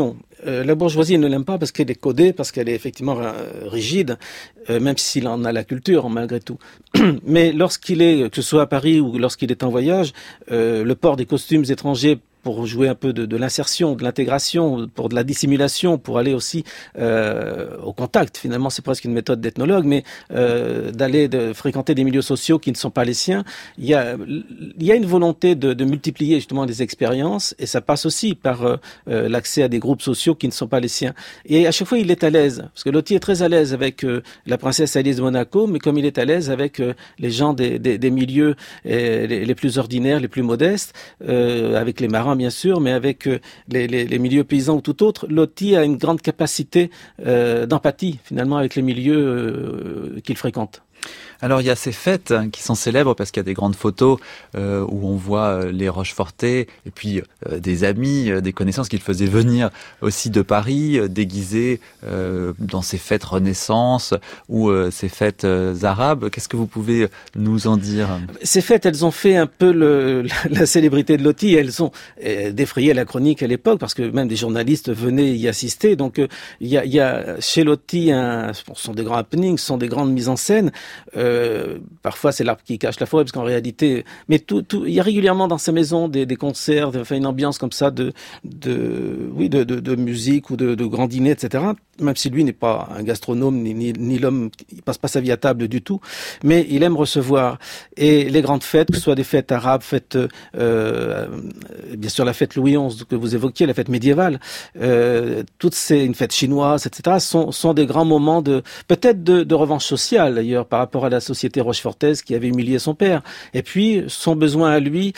Euh, la bourgeoisie ne l'aime pas parce qu'elle est codée, parce qu'elle est effectivement euh, rigide, euh, même s'il en a la culture malgré tout. Mais lorsqu'il est, que ce soit à Paris ou lorsqu'il est en voyage, euh, le port des costumes étrangers pour jouer un peu de, de l'insertion, de l'intégration, pour de la dissimulation, pour aller aussi euh, au contact. Finalement, c'est presque une méthode d'ethnologue, mais euh, d'aller de fréquenter des milieux sociaux qui ne sont pas les siens. Il y a, il y a une volonté de, de multiplier justement les expériences, et ça passe aussi par euh, l'accès à des groupes sociaux qui ne sont pas les siens. Et à chaque fois, il est à l'aise, parce que Loti est très à l'aise avec euh, la princesse Alice de Monaco, mais comme il est à l'aise avec euh, les gens des, des, des milieux euh, les, les plus ordinaires, les plus modestes, euh, avec les marins bien sûr, mais avec euh, les, les, les milieux paysans ou tout autre, Loti a une grande capacité euh, d'empathie finalement avec les milieux euh, qu'il fréquente. Alors il y a ces fêtes qui sont célèbres parce qu'il y a des grandes photos euh, où on voit les Rochefortais et puis euh, des amis, euh, des connaissances qu'il faisait venir aussi de Paris, euh, déguisés euh, dans ces fêtes Renaissance ou euh, ces fêtes euh, arabes. Qu'est-ce que vous pouvez nous en dire? Ces fêtes, elles ont fait un peu le, la, la célébrité de Loti. Elles ont euh, défrayé la chronique à l'époque parce que même des journalistes venaient y assister. Donc euh, il y, a, il y a chez Loti, un, ce sont des grands happenings, ce sont des grandes mises en scène. Euh, Euh, parfois c'est l'arbre qui cache la forêt parce qu'en réalité, mais tout, tout, il y a régulièrement dans sa maison des, des concerts, enfin une ambiance comme ça de, de, oui, de, de, de musique ou de, de grands dîners, et cetera. Même si lui n'est pas un gastronome ni, ni, ni l'homme, il passe pas sa vie à table du tout, mais il aime recevoir. Et les grandes fêtes, que ce soit des fêtes arabes, fêtes, euh, bien sûr la fête Louis onze que vous évoquiez, la fête médiévale, euh, toutes ces, une fête chinoise, et cetera, sont, sont des grands moments de, peut-être de, de revanche sociale d'ailleurs par rapport à la société rochefortaise qui avait humilié son père. Et puis, son besoin à lui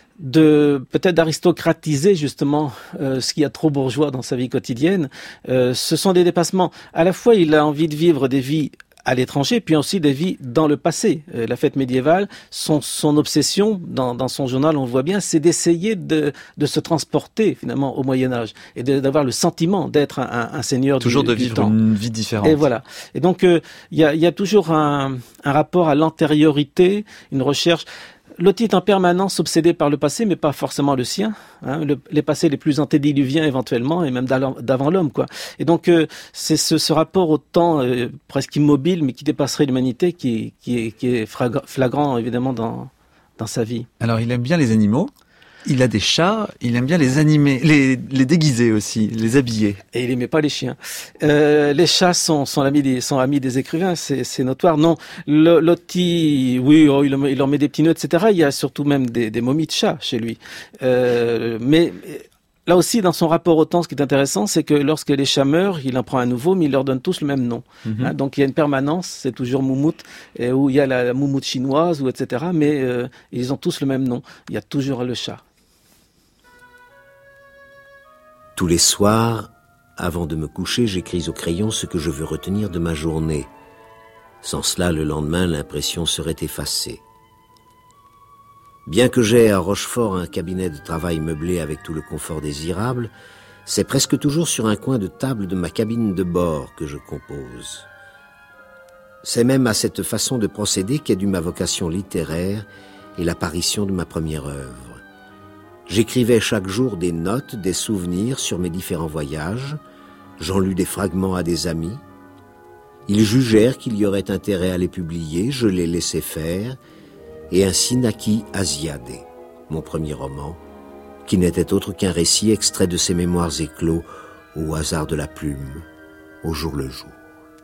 de peut-être d'aristocratiser justement euh, ce qu'il y a trop bourgeois dans sa vie quotidienne. Euh, ce sont des dépassements. À la fois, il a envie de vivre des vies à l'étranger, puis aussi des vies dans le passé. Euh, la fête médiévale, son, son obsession, dans, dans son journal, on le voit bien, c'est d'essayer de, de se transporter finalement au Moyen-Âge et de, d'avoir le sentiment d'être un, un, un seigneur toujours du, de du vivre temps. Une vie différente. Et voilà. Et donc, il euh, y, a, y a toujours un, un rapport à l'antériorité, une recherche. Loti est en permanence obsédé par le passé, mais pas forcément le sien. Hein, le, les passés les plus antédiluviens éventuellement, et même d'avant l'homme, quoi. Et donc, euh, c'est ce, ce rapport au temps euh, presque immobile, mais qui dépasserait l'humanité, qui, qui est, qui est flagrant évidemment dans, dans sa vie. Alors, il aime bien les animaux. Il a des chats, il aime bien les animer, les, les déguiser aussi, les habiller. Et il aimait pas les chiens. Euh, les chats sont, sont, amis des, sont amis des écrivains, c'est, c'est notoire. Non, le, Loti, oui, oh, il, il leur met des petits nœuds, et cetera. Il y a surtout même des, des momies de chats chez lui. Euh, mais là aussi, dans son rapport au temps, ce qui est intéressant, c'est que lorsque les chats meurent, il en prend un nouveau, mais il leur donne tous le même nom. Mm-hmm. Hein, donc il y a une permanence, c'est toujours Moumout, et où il y a la, la Moumout chinoise, ou et cetera. Mais euh, ils ont tous le même nom. Il y a toujours le chat. Tous les soirs, avant de me coucher, j'écris au crayon ce que je veux retenir de ma journée. Sans cela, le lendemain, l'impression serait effacée. Bien que j'aie à Rochefort un cabinet de travail meublé avec tout le confort désirable, c'est presque toujours sur un coin de table de ma cabine de bord que je compose. C'est même à cette façon de procéder qu'est due ma vocation littéraire et l'apparition de ma première œuvre. J'écrivais chaque jour des notes, des souvenirs sur mes différents voyages. J'en lus des fragments à des amis. Ils jugèrent qu'il y aurait intérêt à les publier, je les laissai faire, et ainsi naquit Asiadé, mon premier roman, qui n'était autre qu'un récit extrait de ces mémoires éclos au hasard de la plume, au jour le jour.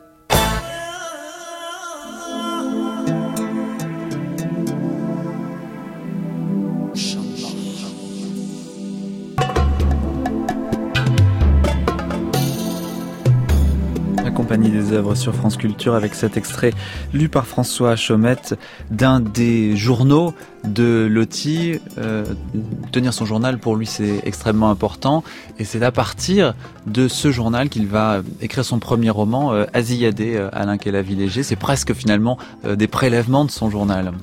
Compagnie des œuvres sur France Culture avec cet extrait lu par François Chaumette d'un des journaux de Loti. Euh, tenir son journal pour lui c'est extrêmement important et c'est à partir de ce journal qu'il va écrire son premier roman euh, Asiadé, euh, Alain Kéla-Villéger. C'est presque finalement euh, des prélèvements de son journal.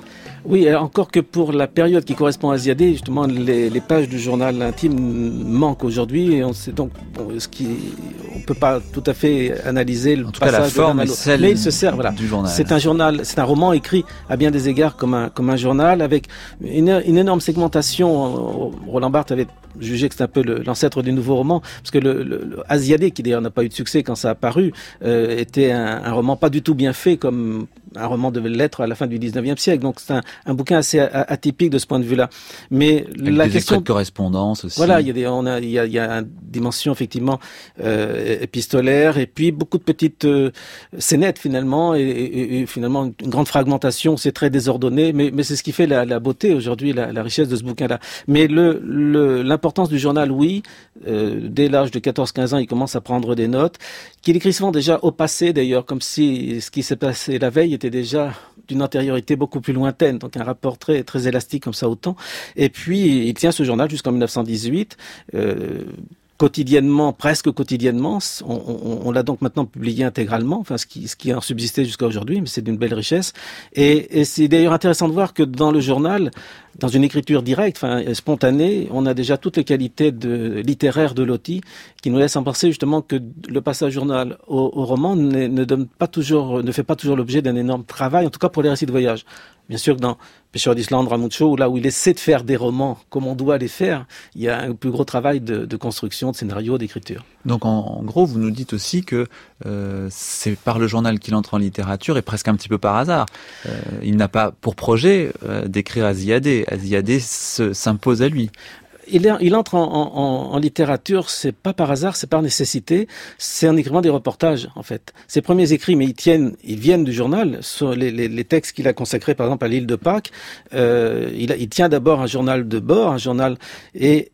Oui, encore que pour la période qui correspond à Aziadé, justement, les, les pages du journal intime manquent aujourd'hui, et on sait donc, bon, ce qui, on peut pas tout à fait analyser le en tout passage cas, la forme est celle mais il se sert, voilà. du journal. C'est un journal, c'est un roman écrit à bien des égards comme un, comme un journal, avec une, une énorme segmentation. Roland Barthes avait jugé que c'est un peu le, l'ancêtre du nouveau roman, parce que le, le, le Aziadé, qui d'ailleurs n'a pas eu de succès quand ça a paru, euh, était un, un roman pas du tout bien fait, comme un roman devait l'être à la fin du dix-neuvième siècle. Donc c'est un, un bouquin assez atypique de ce point de vue-là. Mais avec la des question de correspondance aussi. Voilà, il y a des, on a, il y a, il y a une dimension effectivement euh, épistolaire, et puis beaucoup de petites euh, scénettes finalement, et, et, et finalement une grande fragmentation. C'est très désordonné, mais, mais c'est ce qui fait la, la beauté aujourd'hui, la, la richesse de ce bouquin-là. Mais le, le, l'importance du journal, oui, euh, dès l'âge de quatorze quinze ans, il commence à prendre des notes, qu'il écrit souvent déjà au passé d'ailleurs, comme si ce qui s'est passé la veille était déjà d'une antériorité beaucoup plus lointaine, donc un rapport très très élastique comme ça au temps. Et puis il tient ce journal jusqu'en dix-neuf cent dix-huit. Euh, quotidiennement, presque quotidiennement. On, on, on l'a donc maintenant publié intégralement, enfin ce qui, ce qui en subsistait jusqu'à aujourd'hui, mais c'est d'une belle richesse. Et, et c'est d'ailleurs intéressant de voir que dans le journal, dans une écriture directe, enfin spontanée, on a déjà toutes les qualités de, littéraires de Loti, qui nous laissent en penser justement que le passage journal au, au roman ne, ne donne pas toujours, ne fait pas toujours l'objet d'un énorme travail, en tout cas pour les récits de voyage. Bien sûr que dans Pêcheur d'Islande, Ramucho, là où il essaie de faire des romans comme on doit les faire, il y a un plus gros travail de, de construction, de scénario, d'écriture. Donc en, en gros, vous nous dites aussi que euh, c'est par le journal qu'il entre en littérature, et presque un petit peu par hasard. Euh, il n'a pas pour projet euh, d'écrire Aziadé. Aziadé se, s'impose à lui. Il, est, il entre en, en, en littérature, c'est pas par hasard, c'est par nécessité, c'est en écrivant des reportages, en fait. Ses premiers écrits, mais ils tiennent, ils viennent du journal, sur les, les, les textes qu'il a consacrés, par exemple, à l'île de Pâques. Euh, il, a, il tient d'abord un journal de bord, un journal, et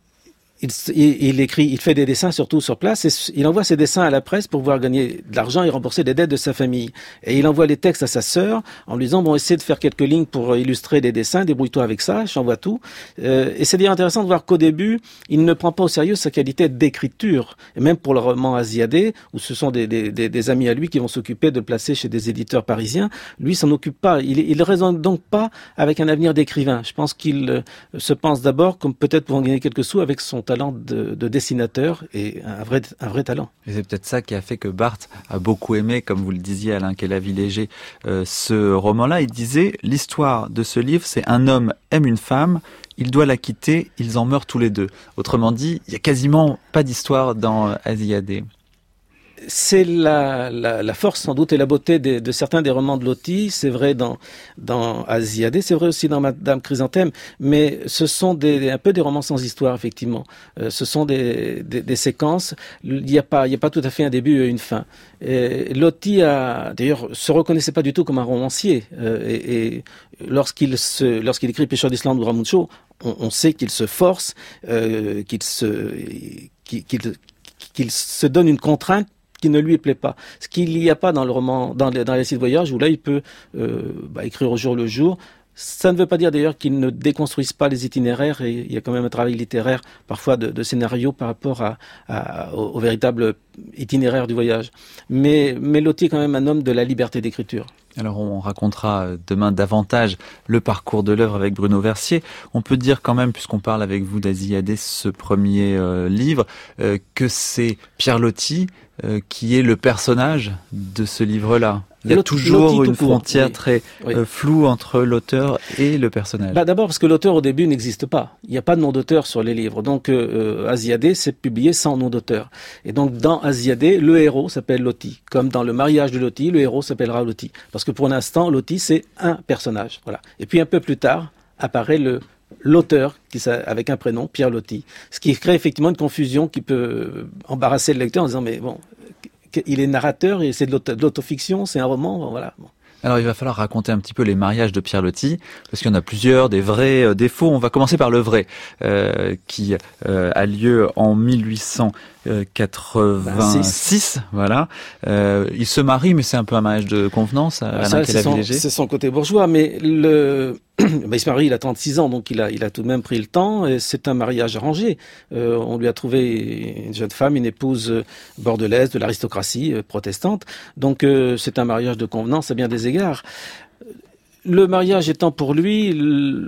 Il, il, il écrit, il fait des dessins surtout sur place, et il envoie ses dessins à la presse pour pouvoir gagner de l'argent et rembourser des dettes de sa famille. Et il envoie les textes à sa sœur en lui disant, bon, essaie de faire quelques lignes pour illustrer des dessins, débrouille-toi avec ça, j'envoie tout. Euh, et c'est d'ailleurs intéressant de voir qu'au début, il ne prend pas au sérieux sa qualité d'écriture. Et même pour le roman Aziadé, où ce sont des, des, des, des amis à lui qui vont s'occuper de le placer chez des éditeurs parisiens, lui s'en occupe pas. Il, il raisonne donc pas avec un avenir d'écrivain. Je pense qu'il euh, se pense d'abord comme peut-être pouvant gagner quelques sous avec son talent de, de dessinateur, et un vrai, un vrai talent. Et c'est peut-être ça qui a fait que Barthes a beaucoup aimé, comme vous le disiez Alain Kéla-Villéger, euh, ce roman-là. Il disait, l'histoire de ce livre, c'est un homme aime une femme, il doit la quitter, ils en meurent tous les deux. Autrement dit, il n'y a quasiment pas d'histoire dans Aziadé. C'est la, la, la force sans doute et la beauté de, de certains des romans de Loti. C'est vrai dans, dans Aziadé, c'est vrai aussi dans Madame Chrysanthème, mais ce sont des, un peu des romans sans histoire, effectivement. Euh, ce sont des, des, des séquences, il n'y a pas, il n'y a pas tout à fait un début et une fin. Et Loti a, d'ailleurs, se reconnaissait pas du tout comme un romancier, euh, et, et lorsqu'il se, lorsqu'il écrit Pêcheur d'Islande ou Ramucho, on, on sait qu'il se force, euh, qu'il se, qu'il, qu'il, qu'il se donne une contrainte qui ne lui plaît pas. Ce qu'il n'y a pas dans le roman, dans les, dans les récits de voyage, où là il peut euh, bah, écrire au jour le jour. Ça ne veut pas dire d'ailleurs qu'il ne déconstruise pas les itinéraires, et il y a quand même un travail littéraire parfois de, de scénario par rapport à, à, au, au véritable itinéraire du voyage. Mais, mais Loti est quand même un homme de la liberté d'écriture. Alors on racontera demain davantage le parcours de l'œuvre avec Bruno Versier. On peut dire quand même, puisqu'on parle avec vous d'Aziadé, ce premier euh, livre, euh, que c'est Pierre Loti euh, qui est le personnage de ce livre-là. Il y a toujours Loti, une frontière oui. très oui. Euh, floue entre l'auteur et le personnage. Bah d'abord parce que l'auteur au début n'existe pas. Il n'y a pas de nom d'auteur sur les livres. Donc euh, Aziadé c'est publié sans nom d'auteur. Et donc dans Aziadé, le héros s'appelle Loti. Comme dans Le mariage de Loti, le héros s'appellera Loti. Parce que pour l'instant, Loti c'est un personnage. Voilà. Et puis un peu plus tard apparaît le l'auteur qui avec un prénom, Pierre Loti. Ce qui crée effectivement une confusion qui peut embarrasser le lecteur en disant mais bon, il est narrateur et c'est de l'autofiction, c'est un roman, voilà. Bon. Alors il va falloir raconter un petit peu les mariages de Pierre Loti, parce qu'il y en a plusieurs, des vrais, euh, des faux. On va commencer par le vrai, euh, qui euh, a lieu en mille huit cent quatre-vingt-six. Voilà. Euh, il se marie, mais c'est un peu un mariage de convenance. Alain Ça, c'est, son, c'est son côté bourgeois, mais le... ben, il se marie, il a trente-six ans, donc il a, il a tout de même pris le temps, et c'est un mariage arrangé. Euh, on lui a trouvé une jeune femme, une épouse bordelaise de l'aristocratie euh, protestante, donc euh, c'est un mariage de convenance à bien des égards. le mariage étant pour lui le,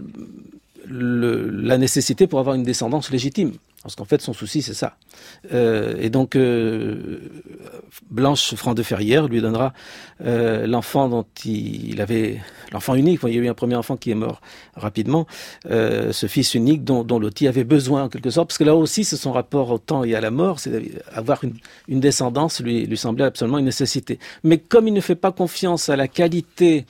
le, la nécessité pour avoir une descendance légitime. Parce qu'en fait, son souci, c'est ça. Euh, et donc, euh, Blanche Franc-de-Ferrière lui donnera euh, l'enfant dont il, il avait... L'enfant unique, il y a eu un premier enfant qui est mort rapidement, euh, ce fils unique dont, dont Loti avait besoin en quelque sorte, parce que là aussi, c'est son rapport au temps et à la mort, c'est avoir une, une descendance lui, lui semblait absolument une nécessité. Mais comme il ne fait pas confiance à la qualité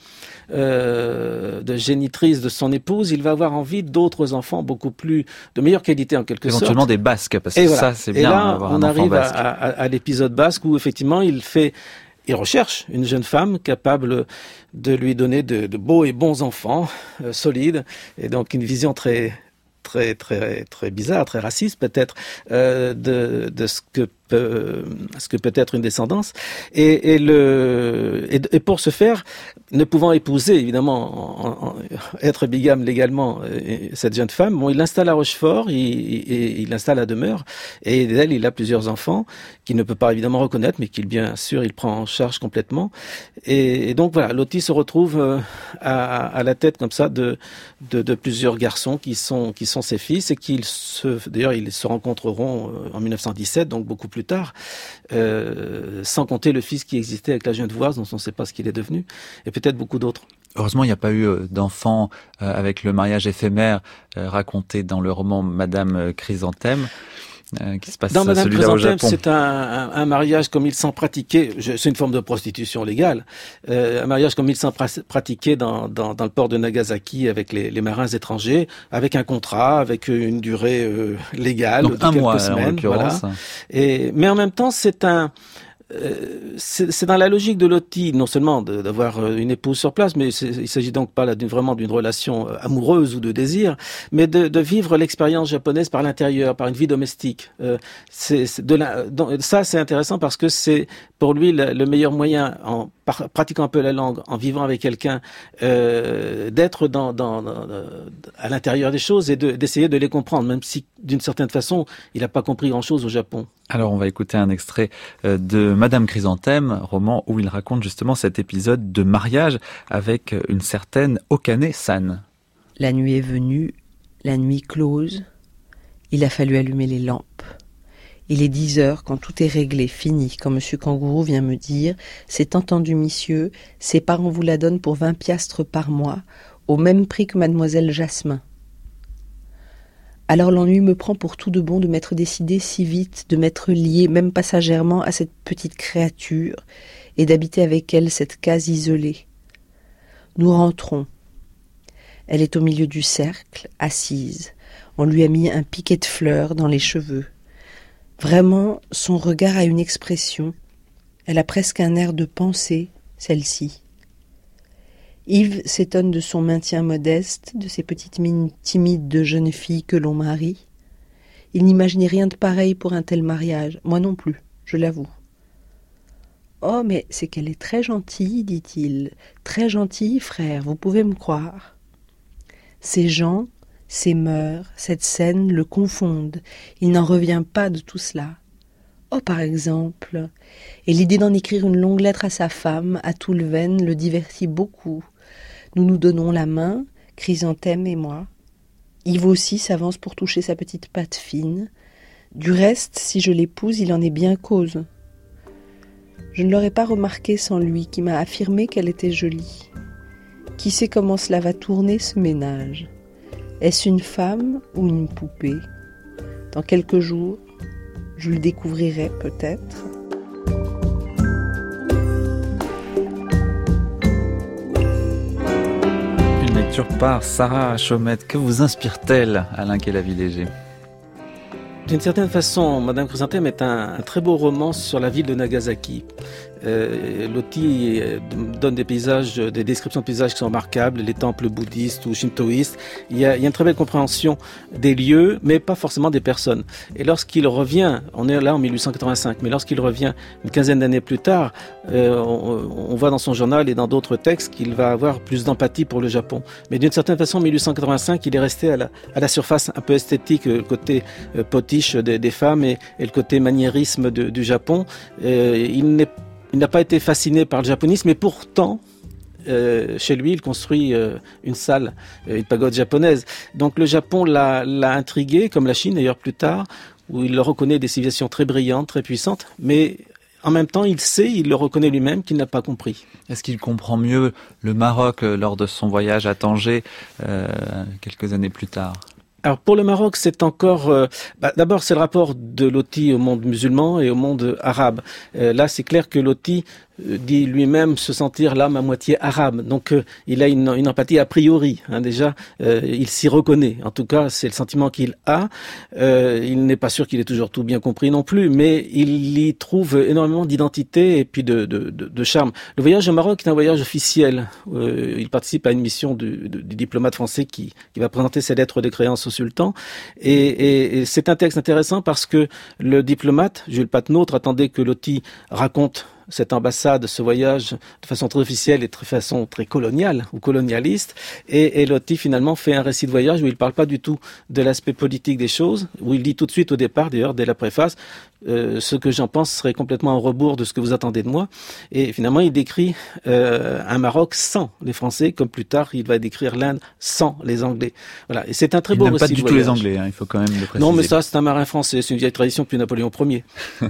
euh, de génitrice de son épouse, il va avoir envie d'autres enfants beaucoup plus de meilleure qualité en quelque sorte. Éventuellement des Basques, parce que et voilà. ça, c'est bien. Et là, avoir on un enfant arrive basque. à, à, à l'épisode basque où effectivement il fait, il recherche une jeune femme capable de lui donner de, de beaux et bons enfants, euh, solides, et donc une vision très très très très bizarre, très raciste peut-être euh, de de ce que peut ce que peut être une descendance et et le et, et pour ce faire, ne pouvant épouser évidemment en, en, être bigame légalement euh, cette jeune femme, bon, il l'installe à Rochefort, il, il, il l'installe à demeure et d'elle il a plusieurs enfants qu'il ne peut pas évidemment reconnaître, mais qu'il bien sûr il prend en charge complètement et, et donc voilà, Loti se retrouve euh, à, à la tête comme ça de, de de plusieurs garçons qui sont qui sont ses fils et qu'ils se d'ailleurs ils se rencontreront en mille neuf cent dix-sept, donc beaucoup plus tard, euh, sans compter le fils qui existait avec la Genevoise, dont on ne sait pas ce qu'il est devenu, et peut-être beaucoup d'autres. Heureusement, il n'y a pas eu d'enfants euh, avec le mariage éphémère euh, raconté dans le roman Madame Chrysanthème. Euh, qui se passe dans Madame celui-là au Chrysanthème, Japon. c'est un, un, un mariage comme il s'en pratiquait, je, c'est une forme de prostitution légale, euh, un mariage comme il s'en pra- pratiquait dans, dans, dans le port de Nagasaki avec les, les marins étrangers, avec un contrat, avec une durée euh, légale Donc de un quelques mois, semaines. en l'occurrence. Voilà. Et, mais en même temps, c'est un... Euh, c'est, c'est dans la logique de Loti, non seulement de, d'avoir une épouse sur place, mais c'est, il s'agit donc pas là d'une, vraiment d'une relation amoureuse ou de désir, mais de, de vivre l'expérience japonaise par l'intérieur, par une vie domestique. Euh, c'est, c'est de la, donc, ça, c'est intéressant parce que c'est pour lui le, le meilleur moyen, en par, pratiquant un peu la langue, en vivant avec quelqu'un, euh, d'être dans, dans, dans, à l'intérieur des choses et de, d'essayer de les comprendre, même si d'une certaine façon, il n'a pas compris grand-chose au Japon. Alors, on va écouter un extrait de Madame Chrysanthème, roman où il raconte justement cet épisode de mariage avec une certaine Okane-san. La nuit est venue, la nuit close. Il a fallu allumer les lampes. Il est dix heures quand tout est réglé, fini, quand Monsieur Kangourou vient me dire « C'est entendu, monsieur, ses parents vous la donnent pour vingt piastres par mois, au même prix que Mademoiselle Jasmin. » Alors l'ennui me prend pour tout de bon de m'être décidé si vite, de m'être lié, même passagèrement, à cette petite créature, et d'habiter avec elle cette case isolée. Nous rentrons. Elle est au milieu du cercle, assise. On lui a mis un piquet de fleurs dans les cheveux. Vraiment, son regard a une expression. Elle a presque un air de pensée, celle-ci. Yves s'étonne de son maintien modeste, de ces petites mines timides de jeune fille que l'on marie. Il n'imaginait rien de pareil pour un tel mariage. Moi non plus, je l'avoue. « Oh, mais c'est qu'elle est très gentille, dit-il. Très gentille, frère, vous pouvez me croire. » Ces gens, ces mœurs, cette scène le confondent. Il n'en revient pas de tout cela. Oh, par exemple, et l'idée d'en écrire une longue lettre à sa femme, à Toulven, le divertit beaucoup. Nous nous donnons la main, Chrysanthème et moi. Yves aussi s'avance pour toucher sa petite patte fine. Du reste, si je l'épouse, il en est bien cause. Je ne l'aurais pas remarqué sans lui, qui m'a affirmé qu'elle était jolie. Qui sait comment cela va tourner, ce ménage? Est-ce une femme ou une poupée? Dans quelques jours, je le découvrirai peut-être. Une lecture par Sarah Chaumette. Que vous inspire-t-elle, Alain Kélavi-Léger? D'une certaine façon, Madame Chrysanthème est un, un très beau roman sur la ville de Nagasaki. Euh, Loti donne des paysages, des descriptions de paysages qui sont remarquables, les temples bouddhistes ou shintoïstes. Il y a, il y a une très belle compréhension des lieux, mais pas forcément des personnes. Et lorsqu'il revient, on est là en mille huit cent quatre-vingt-cinq, mais lorsqu'il revient une quinzaine d'années plus tard, euh, on, on voit dans son journal et dans d'autres textes qu'il va avoir plus d'empathie pour le Japon. Mais d'une certaine façon, en mille huit cent quatre-vingt-cinq, il est resté à la, à la surface un peu esthétique, le côté euh, potiche des, des femmes et, et le côté maniérisme de, du Japon. Euh, il n'est Il n'a pas été fasciné par le japonisme, mais pourtant, euh, chez lui, il construit euh, une salle, euh, une pagode japonaise. Donc le Japon l'a, l'a intrigué, comme la Chine d'ailleurs plus tard, où il le reconnaît des civilisations très brillantes, très puissantes, mais en même temps, il sait, il le reconnaît lui-même, qu'il n'a pas compris. Est-ce qu'il comprend mieux le Maroc euh, lors de son voyage à Tanger, euh, quelques années plus tard ? Alors pour le Maroc, c'est encore... Euh, bah, d'abord, c'est le rapport de Loti au monde musulman et au monde arabe. Euh, là, c'est clair que Loti euh, dit lui-même se sentir l'âme à moitié arabe. Donc, euh, il a une, une empathie a priori. Hein, déjà, euh, il s'y reconnaît. En tout cas, c'est le sentiment qu'il a. Euh, il n'est pas sûr qu'il ait toujours tout bien compris non plus, mais il y trouve énormément d'identité et puis de, de, de, de charme. Le voyage au Maroc est un voyage officiel. Euh, il participe à une mission du, du, du diplomate français qui, qui va présenter ses lettres de créance au sultan. Et, et, et c'est un texte intéressant parce que le diplomate, Jules Patenautre, attendait que Loti raconte cette ambassade, ce voyage de façon très officielle et de façon très coloniale ou colonialiste. Et, et Loti finalement fait un récit de voyage où il ne parle pas du tout de l'aspect politique des choses, où il dit tout de suite au départ, d'ailleurs, dès la préface, euh, ce que j'en pense serait complètement en rebours de ce que vous attendez de moi. Et finalement, il décrit euh, un Maroc sans les Français, comme plus tard, il va décrire l'Inde sans les Anglais. Voilà. Et c'est un très il beau récit récit de voyage. Il n'aime pas du tout les Anglais, hein, il faut quand même le préciser. Non, mais ça, c'est un marin français, c'est une vieille tradition depuis Napoléon Ier.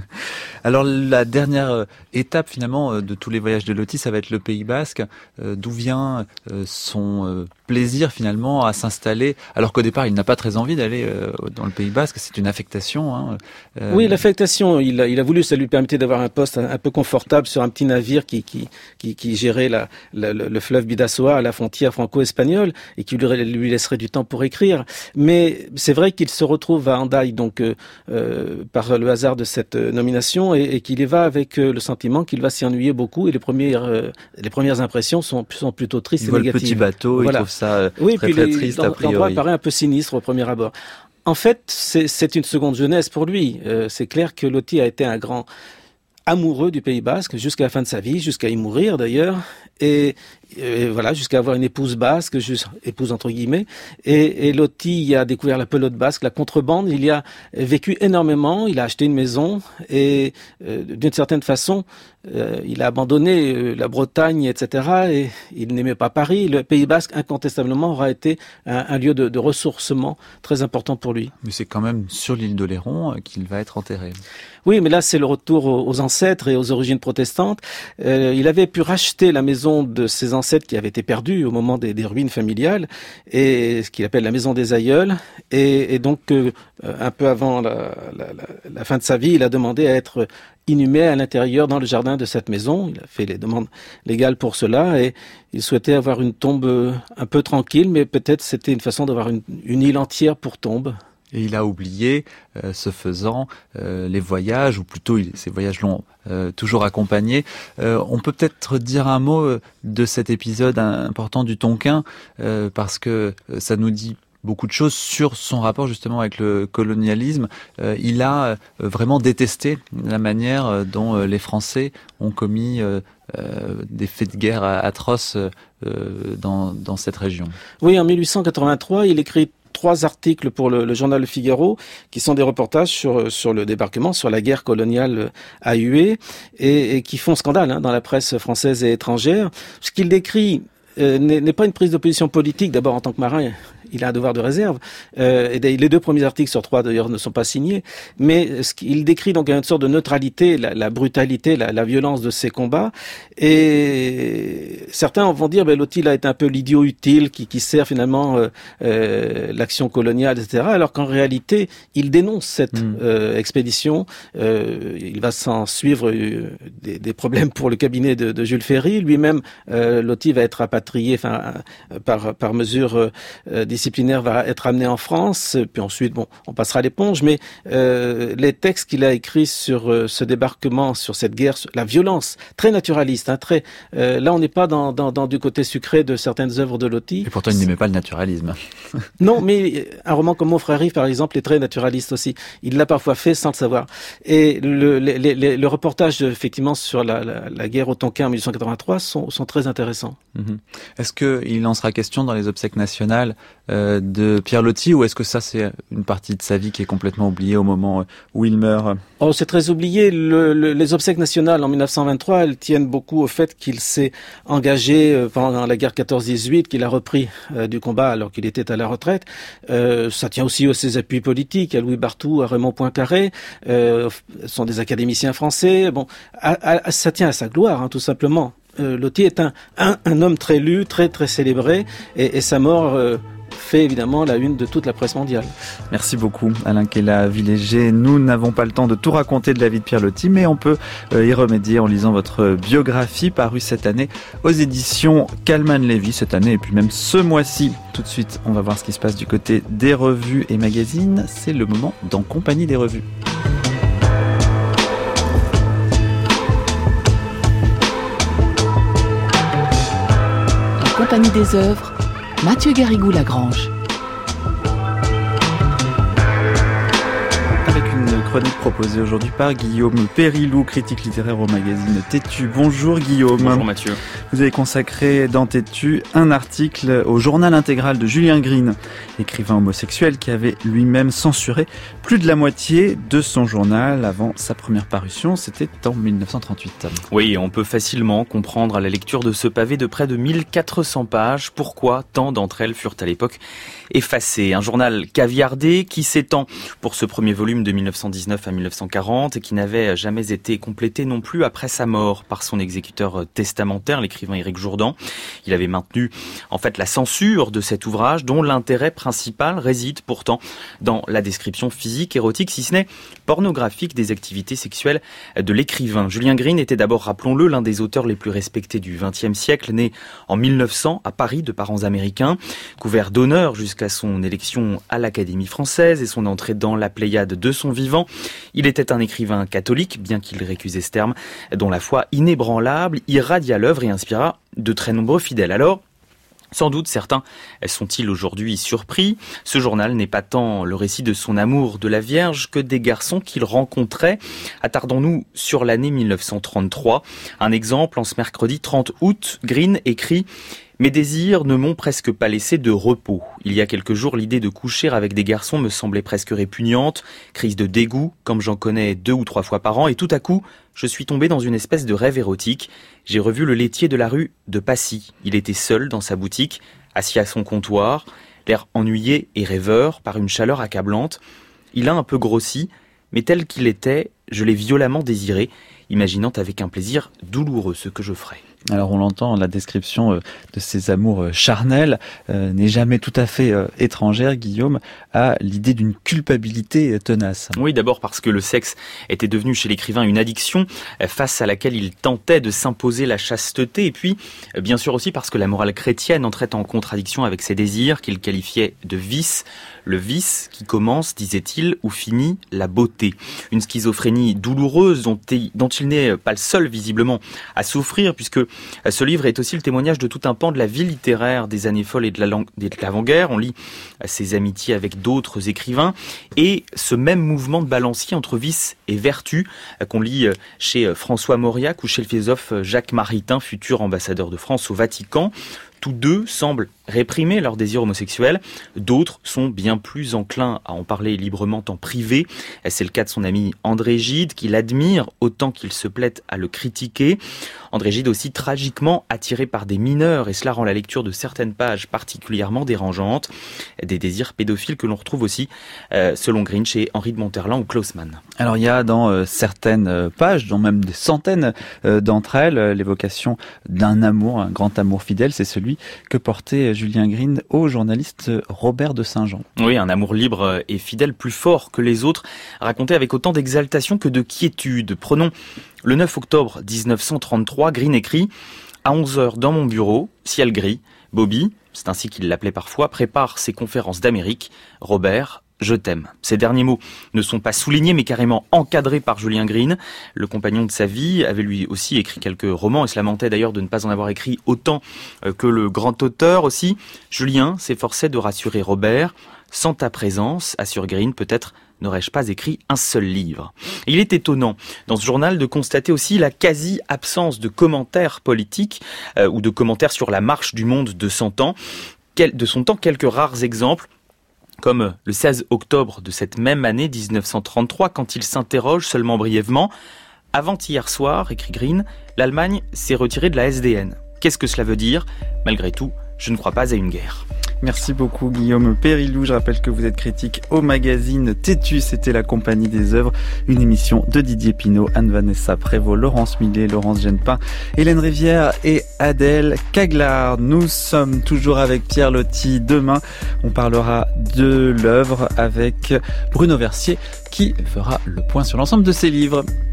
Alors, la dernière étape, finalement, de tous les voyages de Loti, ça va être le Pays Basque, euh, d'où vient euh, son euh, plaisir, finalement, à s'installer, alors qu'au départ, il n'a pas très envie d'aller euh, dans le Pays Basque, c'est une affectation. Hein, euh... Oui, l'affectation, il a, il a voulu, ça lui permettait d'avoir un poste un, un peu confortable sur un petit navire qui, qui, qui, qui gérait la, la, le, le fleuve Bidassoa à la frontière franco-espagnole et qui lui, lui laisserait du temps pour écrire. Mais c'est vrai qu'il se retrouve à Hendaye, donc euh, euh, par le hasard de cette nomination, et, et qu'il y va avec euh, le sentiment qu'il va s'y ennuyer beaucoup, et les premières, euh, les premières impressions sont, sont plutôt tristes il et voit négatives. Le petit bateau, voilà. Il trouve ça euh, oui, très, puis très les, triste dans, a priori. L'endroit paraît un peu sinistre au premier abord. En fait, c'est, c'est une seconde jeunesse pour lui. Euh, c'est clair que Loti a été un grand amoureux du Pays Basque jusqu'à la fin de sa vie, jusqu'à y mourir d'ailleurs, et, et voilà, jusqu'à avoir une épouse basque, juste, épouse entre guillemets, et, et Loti y a découvert la pelote basque, la contrebande, il y a vécu énormément, il a acheté une maison, et euh, d'une certaine façon, euh, il a abandonné euh, la Bretagne, et cetera, et il n'aimait pas Paris. Le Pays Basque, incontestablement, aura été un, un lieu de, de ressourcement très important pour lui. Mais c'est quand même sur l'île d'Oléron qu'il va être enterré. Oui, mais là, c'est le retour aux ancêtres et aux origines protestantes. Euh, il avait pu racheter la maison de ses ancêtres qui avaient été perdus au moment des, des ruines familiales, et ce qu'il appelle la maison des aïeuls. Et, et donc, euh, un peu avant la, la, la, la fin de sa vie, il a demandé à être inhumé à l'intérieur dans le jardin de cette maison. Il a fait les demandes légales pour cela, et il souhaitait avoir une tombe un peu tranquille, mais peut-être c'était une façon d'avoir une, une île entière pour tombe. Et il a oublié, euh, ce faisant, euh, les voyages, ou plutôt il, ces voyages l'ont euh, toujours accompagné. Euh, on peut peut-être dire un mot de cet épisode important du Tonkin, euh, parce que ça nous dit beaucoup de choses sur son rapport justement avec le colonialisme. Euh, il a euh, vraiment détesté la manière dont euh, les Français ont commis euh, euh, des faits de guerre atroces euh, dans, dans cette région. Oui, en mille huit cent quatre-vingt-trois, il écrit trois articles pour le, le journal Le Figaro, qui sont des reportages sur, sur le débarquement, sur la guerre coloniale à Hué, et, et qui font scandale hein, dans la presse française et étrangère. Ce qu'il décrit euh, n'est, n'est pas une prise de position politique. D'abord, en tant que marin, il a un devoir de réserve. Euh, et les deux premiers articles sur trois, d'ailleurs, ne sont pas signés. Mais ce qu'il décrit donc une sorte de neutralité, la, la brutalité, la, la violence de ces combats. Et certains vont dire, ben, Loti a été un peu l'idiot utile qui, qui sert finalement euh, euh, l'action coloniale, et cetera. Alors qu'en réalité, il dénonce cette mmh. euh, expédition. Euh, il va s'en suivre euh, des, des problèmes pour le cabinet de, de Jules Ferry. Lui-même, euh, Loti va être rapatrié, enfin, euh, par, par mesure euh, disciplinaire va être amené en France, puis ensuite, bon, on passera l'éponge, mais euh, les textes qu'il a écrits sur euh, ce débarquement, sur cette guerre, sur la violence, très naturaliste, hein, très. Euh, là, on n'est pas dans, dans, dans du côté sucré de certaines œuvres de Loti. Et pourtant, il n'aimait pas le naturalisme. Non, mais un roman comme Mon frère Yves, par exemple, est très naturaliste aussi. Il l'a parfois fait sans le savoir. Et le, le, le, le reportage, effectivement, sur la, la, la guerre au Tonkin en mille huit cent quatre-vingt-trois sont, sont très intéressants. Mmh. Est-ce qu'il en sera question dans les obsèques nationales euh, de Pierre Loti, ou est-ce que ça c'est une partie de sa vie qui est complètement oubliée au moment où il meurt? Oh, c'est très oublié. Le, le, les obsèques nationales en mille neuf cent vingt-trois, elles tiennent beaucoup au fait qu'il s'est engagé pendant la guerre quatorze dix-huit, qu'il a repris euh, du combat alors qu'il était à la retraite. Euh, ça tient aussi à ses appuis politiques, à Louis Barthou, à Raymond Poincaré, euh, sont des académiciens français. Bon, à, à, ça tient à sa gloire, hein, tout simplement. Euh, Loti est un, un, un homme très lu, très très célébré, et, et sa mort euh, fait évidemment la une de toute la presse mondiale. Merci beaucoup Alain Kella-Villéger. Nous n'avons pas le temps de tout raconter de la vie de Pierre Loti, mais on peut y remédier en lisant votre biographie parue cette année aux éditions Kallman-Lévy, cette année et puis même ce mois-ci. Tout de suite, on va voir ce qui se passe du côté des revues et magazines. C'est le moment d'En compagnie des revues. En compagnie des œuvres, Mathieu Garrigou-Lagrange. Avec une chronique proposée aujourd'hui par Guillaume Périlou, critique littéraire au magazine Tétu. Bonjour Guillaume. Bonjour Mathieu. Vous avez consacré dans Tétu un article au journal intégral de Julien Green, écrivain homosexuel qui avait lui-même censuré plus de la moitié de son journal avant sa première parution. C'était en mille neuf cent trente-huit. Oui, on peut facilement comprendre à la lecture de ce pavé de près de mille quatre cents pages pourquoi tant d'entre elles furent à l'époque effacées. Un journal caviardé qui s'étend pour ce premier volume de mille neuf cent dix-neuf à mille neuf cent quarante et qui n'avait jamais été complété non plus après sa mort par son exécuteur testamentaire, l'écrivain Éric Jourdan. Il avait maintenu en fait la censure de cet ouvrage dont l'intérêt principal réside pourtant dans la description physique, érotique, si ce n'est pornographique des activités sexuelles de l'écrivain. Julien Green était d'abord, rappelons-le, l'un des auteurs les plus respectés du vingtième siècle, né en mille neuf cents à Paris de parents américains, couvert d'honneur jusqu'à son élection à l'Académie française et son entrée dans la Pléiade de son vivant. Il était un écrivain catholique, bien qu'il récusait ce terme, dont la foi inébranlable irradia l'œuvre et inspira de très nombreux fidèles. Alors, sans doute certains sont-ils aujourd'hui surpris. Ce journal n'est pas tant le récit de son amour de la Vierge que des garçons qu'il rencontrait. Attardons-nous sur l'année mille neuf cent trente-trois. Un exemple, en ce mercredi trente août, Green écrit « Mes désirs ne m'ont presque pas laissé de repos. Il y a quelques jours, l'idée de coucher avec des garçons me semblait presque répugnante. Crise de dégoût, comme j'en connais deux ou trois fois par an. Et tout à coup, je suis tombé dans une espèce de rêve érotique. J'ai revu le laitier de la rue de Passy. Il était seul dans sa boutique, assis à son comptoir, l'air ennuyé et rêveur par une chaleur accablante. Il a un peu grossi, mais tel qu'il était, je l'ai violemment désiré, imaginant avec un plaisir douloureux ce que je ferais. » Alors on l'entend, la description de ces amours charnels euh, n'est jamais tout à fait euh, étrangère, Guillaume, à l'idée d'une culpabilité tenace. Oui, d'abord parce que le sexe était devenu chez l'écrivain une addiction euh, face à laquelle il tentait de s'imposer la chasteté, et puis euh, bien sûr aussi parce que la morale chrétienne entrait en contradiction avec ses désirs qu'il qualifiait de vice. Le vice qui commence, disait-il, où finit la beauté. Une schizophrénie douloureuse dont il, dont il n'est pas le seul visiblement à souffrir, puisque ce livre est aussi le témoignage de tout un pan de la vie littéraire des années folles et de, la lang- de l'avant-guerre. On lit ses amitiés avec d'autres écrivains et ce même mouvement de balancier entre vice et vertu qu'on lit chez François Mauriac ou chez le philosophe Jacques Maritain, futur ambassadeur de France au Vatican. Tous deux semblent réprimer leur désir homosexuel. D'autres sont bien plus enclins à en parler librement en privé. C'est le cas de son ami André Gide, qui l'admire autant qu'il se plaît à le critiquer. André Gide aussi tragiquement attiré par des mineurs, et cela rend la lecture de certaines pages particulièrement dérangeantes. Des désirs pédophiles que l'on retrouve aussi, euh, selon Green, chez Henri de Monterland ou Klaus Mann. Alors il y a dans euh, certaines pages, dont même des centaines euh, d'entre elles, euh, l'évocation d'un amour, un grand amour fidèle, c'est celui que portait Julien Green au journaliste Robert de Saint-Jean. Oui, un amour libre et fidèle plus fort que les autres, raconté avec autant d'exaltation que de quiétude. Prenons le neuf octobre dix-neuf cent trente-trois, Green écrit « À onze heures dans mon bureau, ciel gris, Bobby, c'est ainsi qu'il l'appelait parfois, prépare ses conférences d'Amérique. Robert, je t'aime. » Ces derniers mots ne sont pas soulignés mais carrément encadrés par Julien Green. Le compagnon de sa vie avait lui aussi écrit quelques romans et se lamentait d'ailleurs de ne pas en avoir écrit autant que le grand auteur aussi. Julien s'efforçait de rassurer Robert. « Sans ta présence, assure Green, peut-être n'aurais-je pas écrit un seul livre. » Il est étonnant dans ce journal de constater aussi la quasi-absence de commentaires politiques euh, ou de commentaires sur la marche du monde de cent ans. de son temps quelques rares exemples, comme le seize octobre de cette même année dix-neuf cent trente-trois, quand il s'interroge seulement brièvement. « Avant-hier soir, écrit Green, l'Allemagne s'est retirée de la S D N. Qu'est-ce que cela veut dire ? Malgré tout, je ne crois pas à une guerre. » Merci beaucoup Guillaume Périlou. Je rappelle que vous êtes critique au magazine Tétu. C'était La Compagnie des œuvres, une émission de Didier Pinault, Anne-Vanessa Prévost, Laurence Millet, Laurence Genepin, Hélène Rivière et Adèle Caglar. Nous sommes toujours avec Pierre Loti. Demain, on parlera de l'œuvre avec Bruno Versier qui fera le point sur l'ensemble de ses livres.